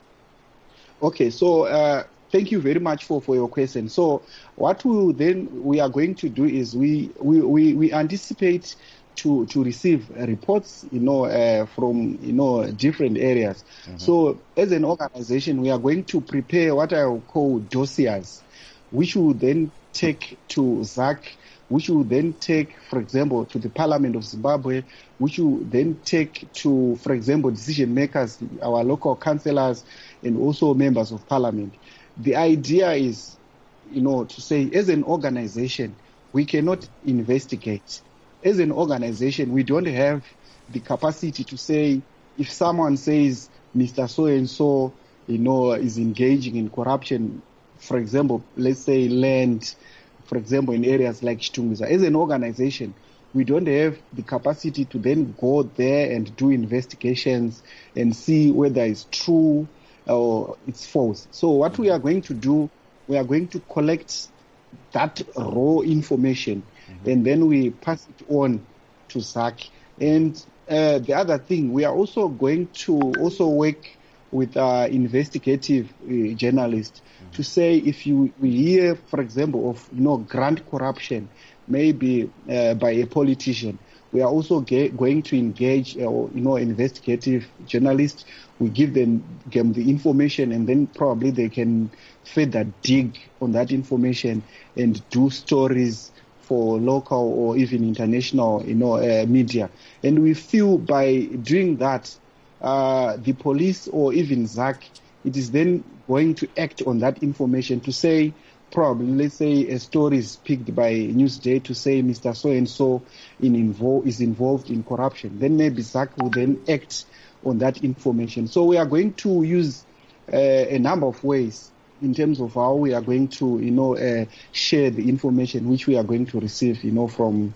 Okay, so uh, thank you very much for, for your question. So what we then we are going to do is we we, we, we anticipate to to receive reports, you know, uh, from, you know, different areas. Mm-hmm. So as an organization, we are going to prepare what I will call dossiers, which will then take to Z A C, which will then take, for example, to the Parliament of Zimbabwe, which will then take to, for example, decision makers, our local councillors, and also members of Parliament. The idea is, you know, to say, as an organization, we cannot investigate. As an organization, we don't have the capacity to say, if someone says Mister So-and-so, you know, is engaging in corruption, for example, let's say land, for example, in areas like Chitunguza. As an organization, we don't have the capacity to then go there and do investigations and see whether it's true or it's false. So what we are going to do, we are going to collect that raw information, mm-hmm. and then we pass it on to Z A C. And uh, the other thing, we are also going to also work with uh, investigative uh, journalists mm-hmm. to say, if you we hear, for example, of, you know, grand corruption, maybe uh, by a politician, we are also ge- going to engage, uh, you know, investigative journalists. We give them, give them the information, and then probably they can further dig on that information and do stories for local or even international, you know, uh, media. And we feel by doing that, uh, the police or even Z A C, it is then going to act on that information to say, probably, let's say a story is picked by Newsday to say Mister So-and-so in invo- is involved in corruption. Then maybe Z A C will then act on that information. So we are going to use uh, a number of ways in terms of how we are going to, you know, uh, share the information which we are going to receive, you know, from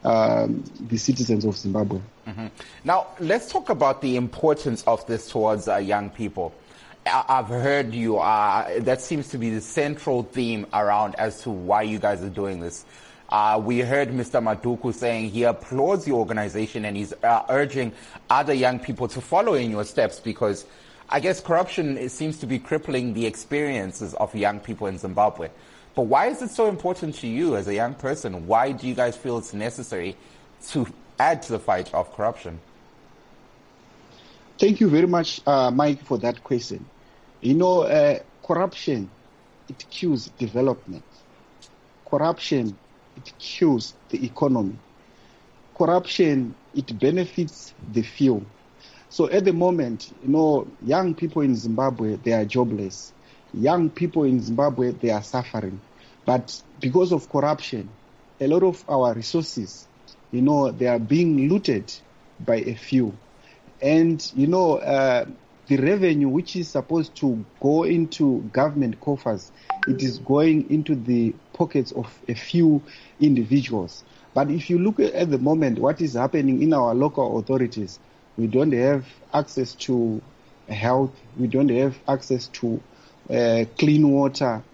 um, the citizens of Zimbabwe. Mm-hmm. Now, let's talk about the importance of this towards uh, young people. I've heard you. Uh, that seems to be the central theme around as to why you guys are doing this. Uh, we heard Mister Maduku saying he applauds your organization and he's uh, urging other young people to follow in your steps because I guess corruption it seems to be crippling the experiences of young people in Zimbabwe. But why is it so important to you as a young person? Why do you guys feel it's necessary to add to the fight of corruption? Thank you very much, uh, Mike, for that question. You know, uh, corruption, it kills development. Corruption, it kills the economy. Corruption, it benefits the few. So at the moment, you know, young people in Zimbabwe, they are jobless. Young people in Zimbabwe, they are suffering. But because of corruption, a lot of our resources, you know, they are being looted by a few. And, you know, uh, the revenue which is supposed to go into government coffers, it is going into the pockets of a few individuals. But if you look at the moment, what is happening in our local authorities, we don't have access to health, we don't have access to uh, clean water.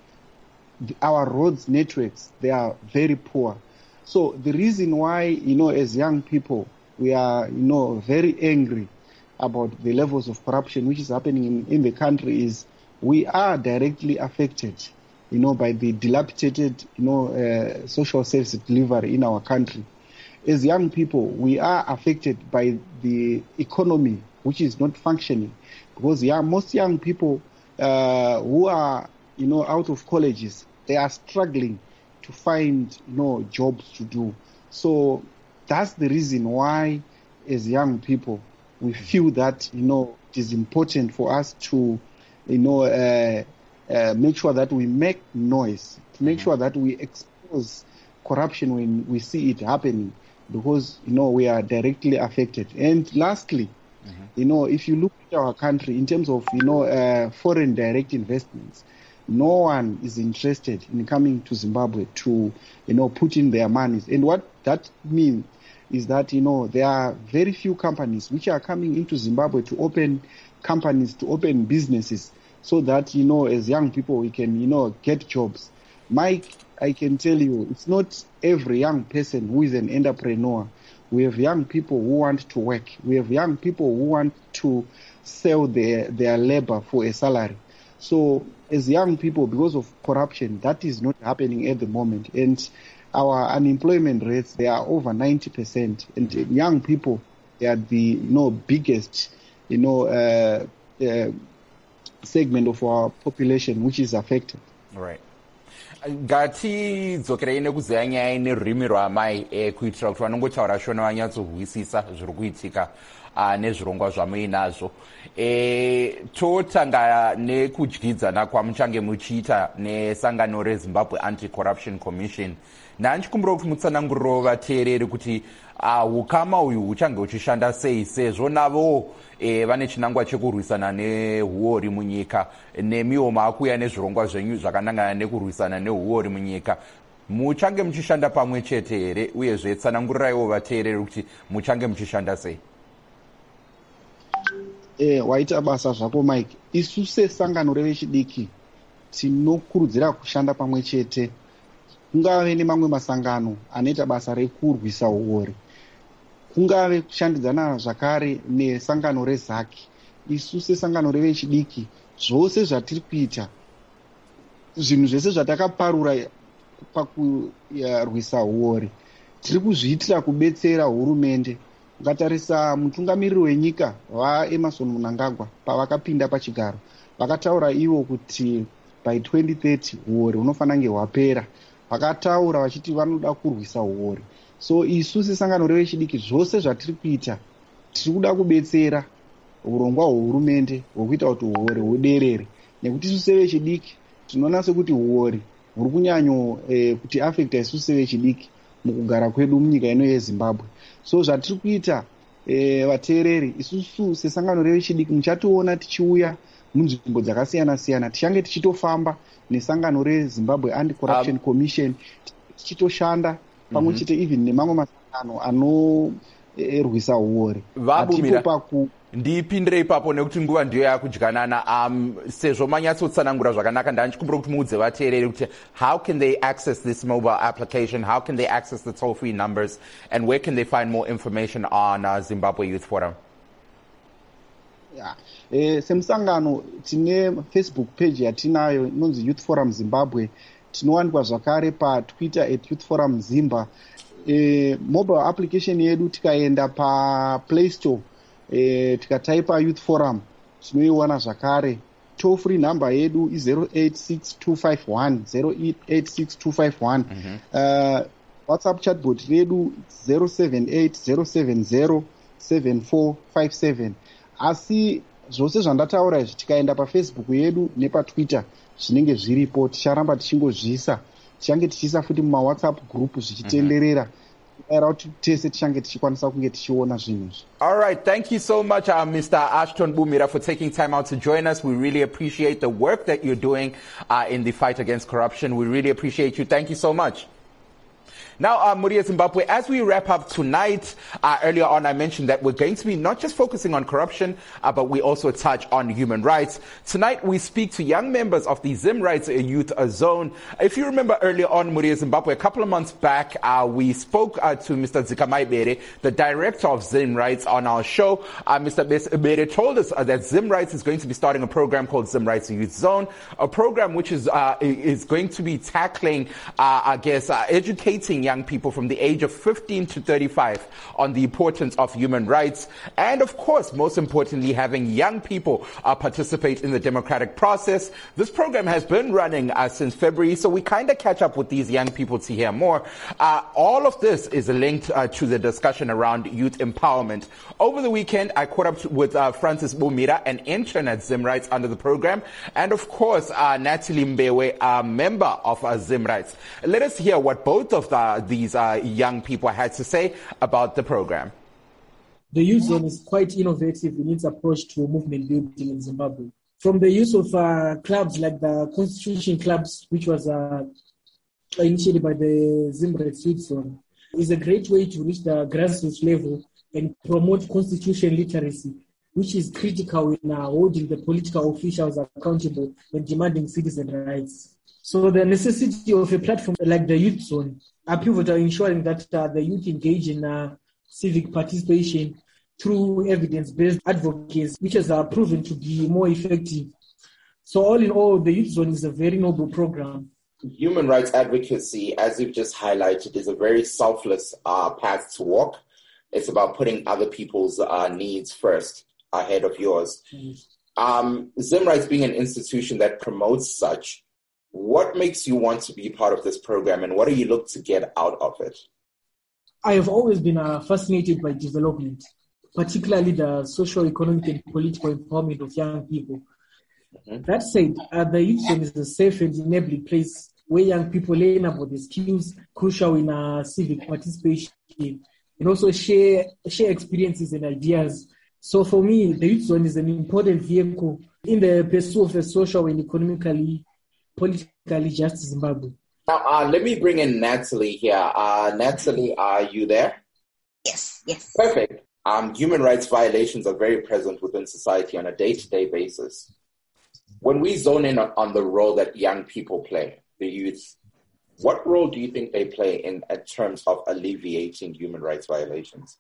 Our roads networks, they are very poor. So the reason why, you know, as young people, we are, you know, very angry about the levels of corruption which is happening in, in the country is we are directly affected, you know, by the dilapidated, you know, uh, social service delivery in our country. As young people, we are affected by the economy which is not functioning because yeah, most young people uh, who are, you know, out of colleges, they are struggling to find, you know, jobs to do. So that's the reason why, as young people, we feel that, you know, it is important for us to, you know, uh, uh, make sure that we make noise, to make sure that we expose corruption when we see it happening, because, you know, we are directly affected. And lastly, mm-hmm. you know, if you look at our country in terms of, you know, uh, foreign direct investments, no one is interested in coming to Zimbabwe to, you know, put in their monies. And what that means is that, you know, there are very few companies which are coming into Zimbabwe to open companies, to open businesses, so that, you know, as young people, we can, you know, get jobs. Mike, I can tell you, it's not every young person who is an entrepreneur. We have young people who want to work. We have young people who want to sell their, their labor for a salary. So as young people, because of corruption, that is not happening at the moment. And our unemployment rates, they are over ninety percent. And young people, they are the, you know, biggest, you know, uh, uh, segment of our population which is affected. Right. Ngati dzokerei nekuziya nyaya nerurimi rwamai eh, kuitira kuti vanongotaura shona vanyatsozwisisa zviri kuitika uh, nezvirongwa zvamuinazvo. E, totanga nekudyidzana kwamuchange muchiita nesangano reZimbabwe Anti-Corruption Commission. Ndanchikumbira kuti mutsananguriro vateereri kuti uh, ukama uyu huchange huchishanda sei sezvo navo e, vane chinangwa chekurwisana nehuori munyika, nemiwo maakuya nezvirongwa zvenyu zvakanangana nekurwisana nehuori munyika. Muchange muchishanda pamwe chete here, uyezve tsanangurirai vateereri kuti muchange muchishanda sei? Eh, waita basa zvako Mike. Isu sesangano revechidiki tinokurudzira kushanda pamwe chete. Kungave nemamwe masangano anoita basa rekurwisa uori. Kungave kushandidzana zvakare nesangano rezaki. Isu sesangano revechidiki, zvose zvatiri kuita, zvinhu zvese zvatakaparura pakurwisa uori, tiri kuzviitira kubetsera hurumende. Ngatarisa mutungamiriri wenyika vaEmerson Mnangagwa pavakapinda pachigaro, vakataura ivo kuti by twenty thirty uori hunofanira kunge hwapera. Vakataura vachiti vanoda kurwisa uori. So isu sesangano revechidiki, zvose zvatiri kuita, tiri kuda kubetsera urongwa hwehurumende hwekuita kuti uori huderere. Nekuti isu sevechidiki tinoona sekuti uori huri kunyanyo eh, kuti affecta isu sevechidiki mukugara kwedu munyika ino yeZimbabwe. So zvatiri kuita eh, vateereri, isusu sesangano revechidiki muchationa tichiuya munzvimbo dzakasiyana siyana, tichange tichitofamba nesangano reZimbabwe Anti-Corruption um, Commission, tichitoshanda pamwe chete even nemamwe masangano ano erwisa uori. Vabumira. Ndipindire ipapo nekuti nguva ndiyo yakudyanana. Um, sezvo manyatsotsanangura zvakanaka ndanchikumbira kuti muudze vateereri kuti how can they access this mobile application, how can they access the toll-free numbers, and where can they find more information on uh, Zimbabwe Youth Forum? Yeah. Eh, semusangano tine Facebook page yatinayo inonzi Youth Forum Zimbabwe. Tinowanikwa zvakare paTwitter at Youth Forum Zimba. Eh, mobile application yedu tikaenda pa Play Store eh, tikataipa Youth Forum tinoiwana zvakare. Toll free number yedu is zero eight six two five one zero eight six two five one. Mm-hmm. Uh, WhatsApp chatbot yedu zero seven eight zero seven zero seven four five seven. Asi zvose zvandataura izvi tikaenda pafacebook yedu nepatwitter zvinenge zviripo, ticharamba tichingozvisa, tichange tichiisa futi mumawhatsapp group zvichitenderera era kuti tese tichange tichikwanisa kunge tichiona zvinhu. All right, thank you so much, uh, Mister Ashton Bumira, for taking time out to join us. We really appreciate the work that you're doing uh, in the fight against corruption. We really appreciate you. Thank you so much. Now, uh, Muria Zimbabwe, as we wrap up tonight, uh, earlier on I mentioned that we're going to be not just focusing on corruption, uh, but we also touch on human rights. Tonight we speak to young members of the Zim Rights Youth Zone. If you remember earlier on, Muria Zimbabwe, a couple of months back, uh, we spoke uh, to Mister Zikamai Bere, the director of Zim Rights, on our show. Uh, Mister Bere told us uh, that Zim Rights is going to be starting a program called Zim Rights Youth Zone, a program which is uh, is going to be tackling, uh, I guess, uh, educating young people from the age of fifteen to thirty-five on the importance of human rights, and of course, most importantly, having young people uh, participate in the democratic process. This program has been running uh, since February, so we kind of catch up with these young people to hear more. Uh, all of this is linked uh, to the discussion around youth empowerment. Over the weekend, I caught up with uh, Francis Bumira, an intern at Zim Rights under the program, and of course, uh, Natalie Mbewe, a member of uh, Zim Rights. Let us hear what both of the, these uh, young people had to say about the program. The Youth Zone is quite innovative in its approach to movement building in Zimbabwe. From the use of uh, clubs like the Constitution Clubs, which was uh, initiated by the Zim Rights Youth Zone, is a great way to reach the grassroots level and promote constitution literacy, which is critical in uh, holding the political officials accountable and demanding citizen rights. So the necessity of a platform like the Youth Zone are pivotal, ensuring that uh, the youth engage in uh, civic participation through evidence-based advocacy, which has uh, proven to be more effective. So all in all, the Youth Zone is a very noble program. Human rights advocacy, as you've just highlighted, is a very selfless uh, path to walk. It's about putting other people's uh, needs first ahead of yours. Mm-hmm. Um, Zim Rights being an institution that promotes such, what makes you want to be part of this program, and what do you look to get out of it? I have always been uh, fascinated by development, particularly the social, economic, and political empowerment of young people. Mm-hmm. That said, uh, the Youth Zone is a safe and enabling place where young people learn about the skills crucial in uh, civic participation and also share share experiences and ideas. So for me, the Youth Zone is an important vehicle in the pursuit of a social and economically politically just Zimbabwe. Now, uh, let me bring in Natalie here. Uh, Natalie, are you there? Yes, yes. Perfect. Um, human rights violations are very present within society on a day-to-day basis. When we zone in on, on the role that young people play, the youth, what role do you think they play in, in terms of alleviating human rights violations?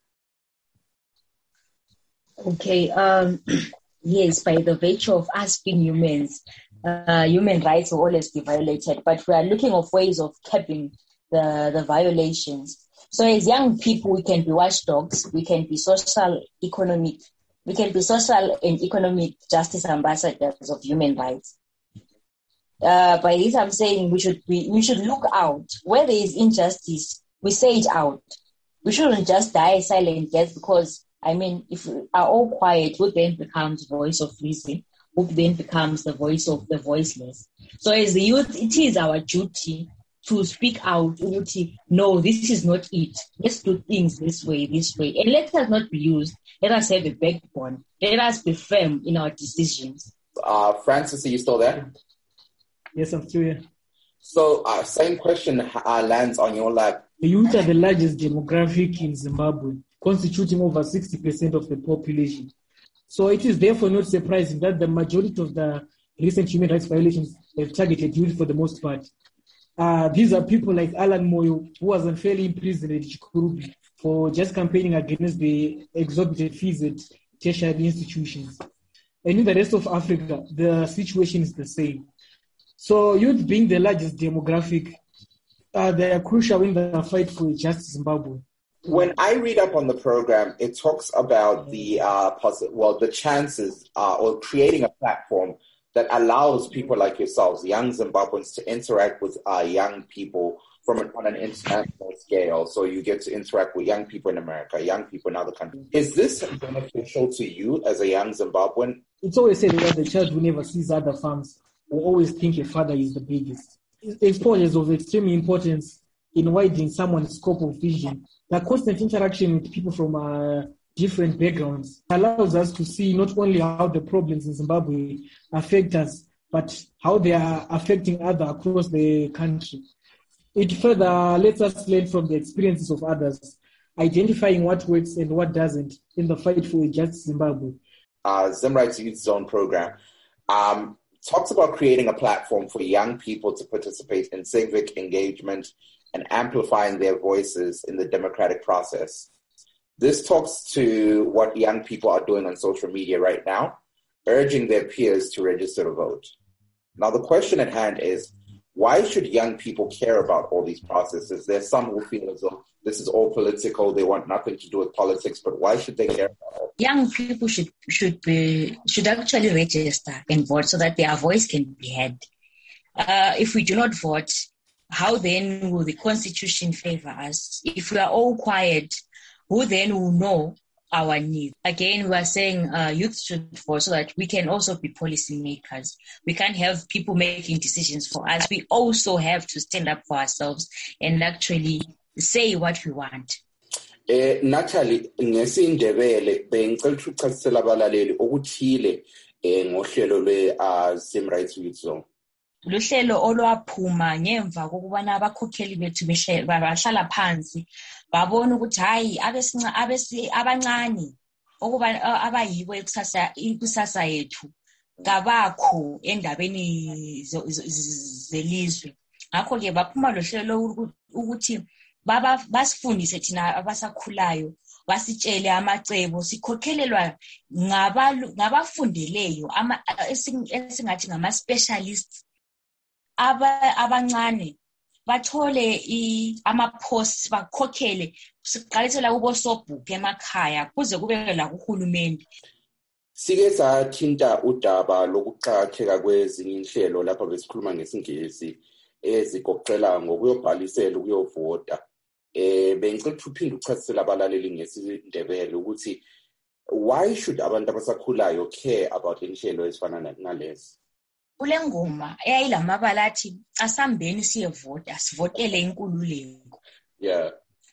Okay, um, yes, by the virtue of us being humans, Uh, human rights will always be violated, but we are looking of ways of capping the, the violations. So as young people, we can be watchdogs, we can be social, economic, we can be social and economic justice ambassadors of human rights. Uh, by this, I'm saying we should be, we should look out. Where there is injustice, we say it out. We shouldn't just die silent death because, I mean, if we are all quiet, who then becomes voice of reason? Who then becomes the voice of the voiceless. So as the youth, it is our duty to speak out, no, this is not it. Let's do things this way, this way. And let us not be used. Let us have a backbone. Let us be firm in our decisions. Uh, Francis, are you still there? Yes, I'm still here. So uh, same question uh, lands on your lap. The youth are the largest demographic in Zimbabwe. constituting over sixty percent of the population. So it is therefore not surprising that the majority of the recent human rights violations have targeted youth for the most part. Uh, these are people like Alan Moyo, who was unfairly imprisoned at Chikurubi for just campaigning against the exorbitant fees at tertiary institutions. And in the rest of Africa, the situation is the same. So youth being the largest demographic, uh, they are crucial in the fight for a just Zimbabwe. When I read up on the program, it talks about the uh, poss- well, the chances uh, or creating a platform that allows people like yourselves, young Zimbabweans, to interact with uh, young people from an, on an international scale. So you get to interact with young people in America, young people in other countries. Is this beneficial to you as a young Zimbabwean? It's always said that the child who never sees other farms will always think a father is the biggest. Exposure is of extreme importance in widening someone's scope of vision. The constant interaction with people from uh, different backgrounds allows us to see not only how the problems in Zimbabwe affect us, but how they are affecting others across the country. It further lets us learn from the experiences of others, identifying what works and what doesn't in the fight for a just Zimbabwe. Uh, Zim Rights Youth Zone program um, talks about creating a platform for young people to participate in civic engagement and amplifying their voices in the democratic process. This talks to what young people are doing on social media right now, urging their peers to register to vote. Now, the question at hand is, why should young people care about all these processes? There's some who feel as though this is all political, they want nothing to do with politics, but why should they care about it? Young people should should be should actually register and vote so that their voice can be heard. Uh, if we do not vote, how then will the Constitution favor us? If we are all quiet, who then will know our needs? Again, we are saying uh, youth should vote so that we can also be policy makers. We can't have people making decisions for us. We also have to stand up for ourselves and actually say what we want. Eh, Natalie, ngesindebele bengicela ukuchasisela abalaleli okuthile eh ngohlelo lwe Zim Rights Youth Zone. Luhlelo olwaphuma ngemva kokubana abakhokheli bethu bahlala phansi babona ukuthi hayi abesinca abesi abancane okuba abayibo ekusasa ikusasa yethu kabakho endabeni zelizwe. Ngakho ke baphuma lohlelo ukuthi baba basifundise thina abasakhulayo, basitshele amacebo, sikhokhelelwa ngabalu ngabafundeleyo ama esingathi ngama specialists aba abancane bathole ama posts bakhokhele siqalisela kubo sobhuku emakhaya kuze kube la kuhulumeni. Sike sathinta udaba lokuqhatheka kwezinye inhlelo lapha besikhuluma ngesingisi ezigoqela ngokuyobhalisela ukuyovota. Eh bengicela ukuphinde uchasisela abalaleli ngesindebele ukuthi why should abantu abasakhulayo care about inhlelo ezifana nalezi? Kule ngoma eyayilamabala athi asambeni siyevota sivotele inkululeko. Yeah.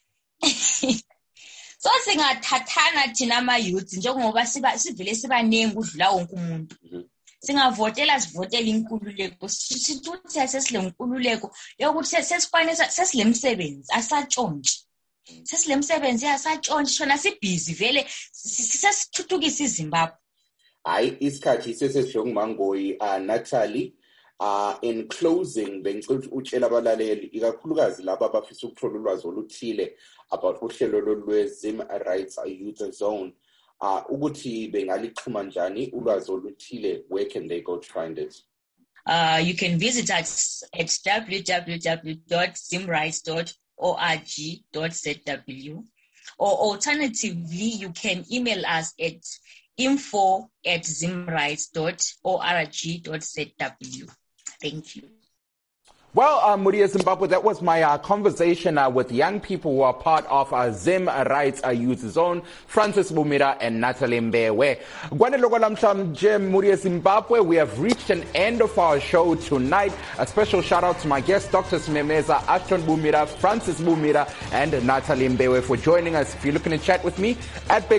So singathathana thina ama youth njengoba siba sivele sibanengi udlula wonke umuntu. Singavotela sivotela inkululeko sithuthi sesile inkululeko yokuthi sesifanele sesilemsebenzi asatshontshe. Sesilemsebenzi asatshontshe shona sibhizi vele sesithuthukisa iZimbabwe. Hayi isikhathi sesesihloko mangoyi uh, Natalie uh, in closing bengicela utshela abalaleli ikakhulukazi laba abafisa ukuthola ulwazi oluthile about uhlelo lwe Zim Rights Youth Zone uh, ukuthi bengalixhuma njani ulwazi oluthile, where can they go to find it? Uh, you can visit us at w w w dot zim rights dot org dot z w or alternatively you can email us at info at zimrights dot org dot z w. Thank you. Well, uh, Muria Zimbabwe, that was my uh, conversation uh, with young people who are part of uh, Zim Rights uh, Youth Zone, Francis Bumira and Natalie Mbewe. Muria Zimbabwe, we have reached an end of our show tonight. A special shout out to my guests, Doctor Memeza, Ashton Bumira, Francis Bumira, and Natalie Mbewe for joining us. If you're looking to chat with me, at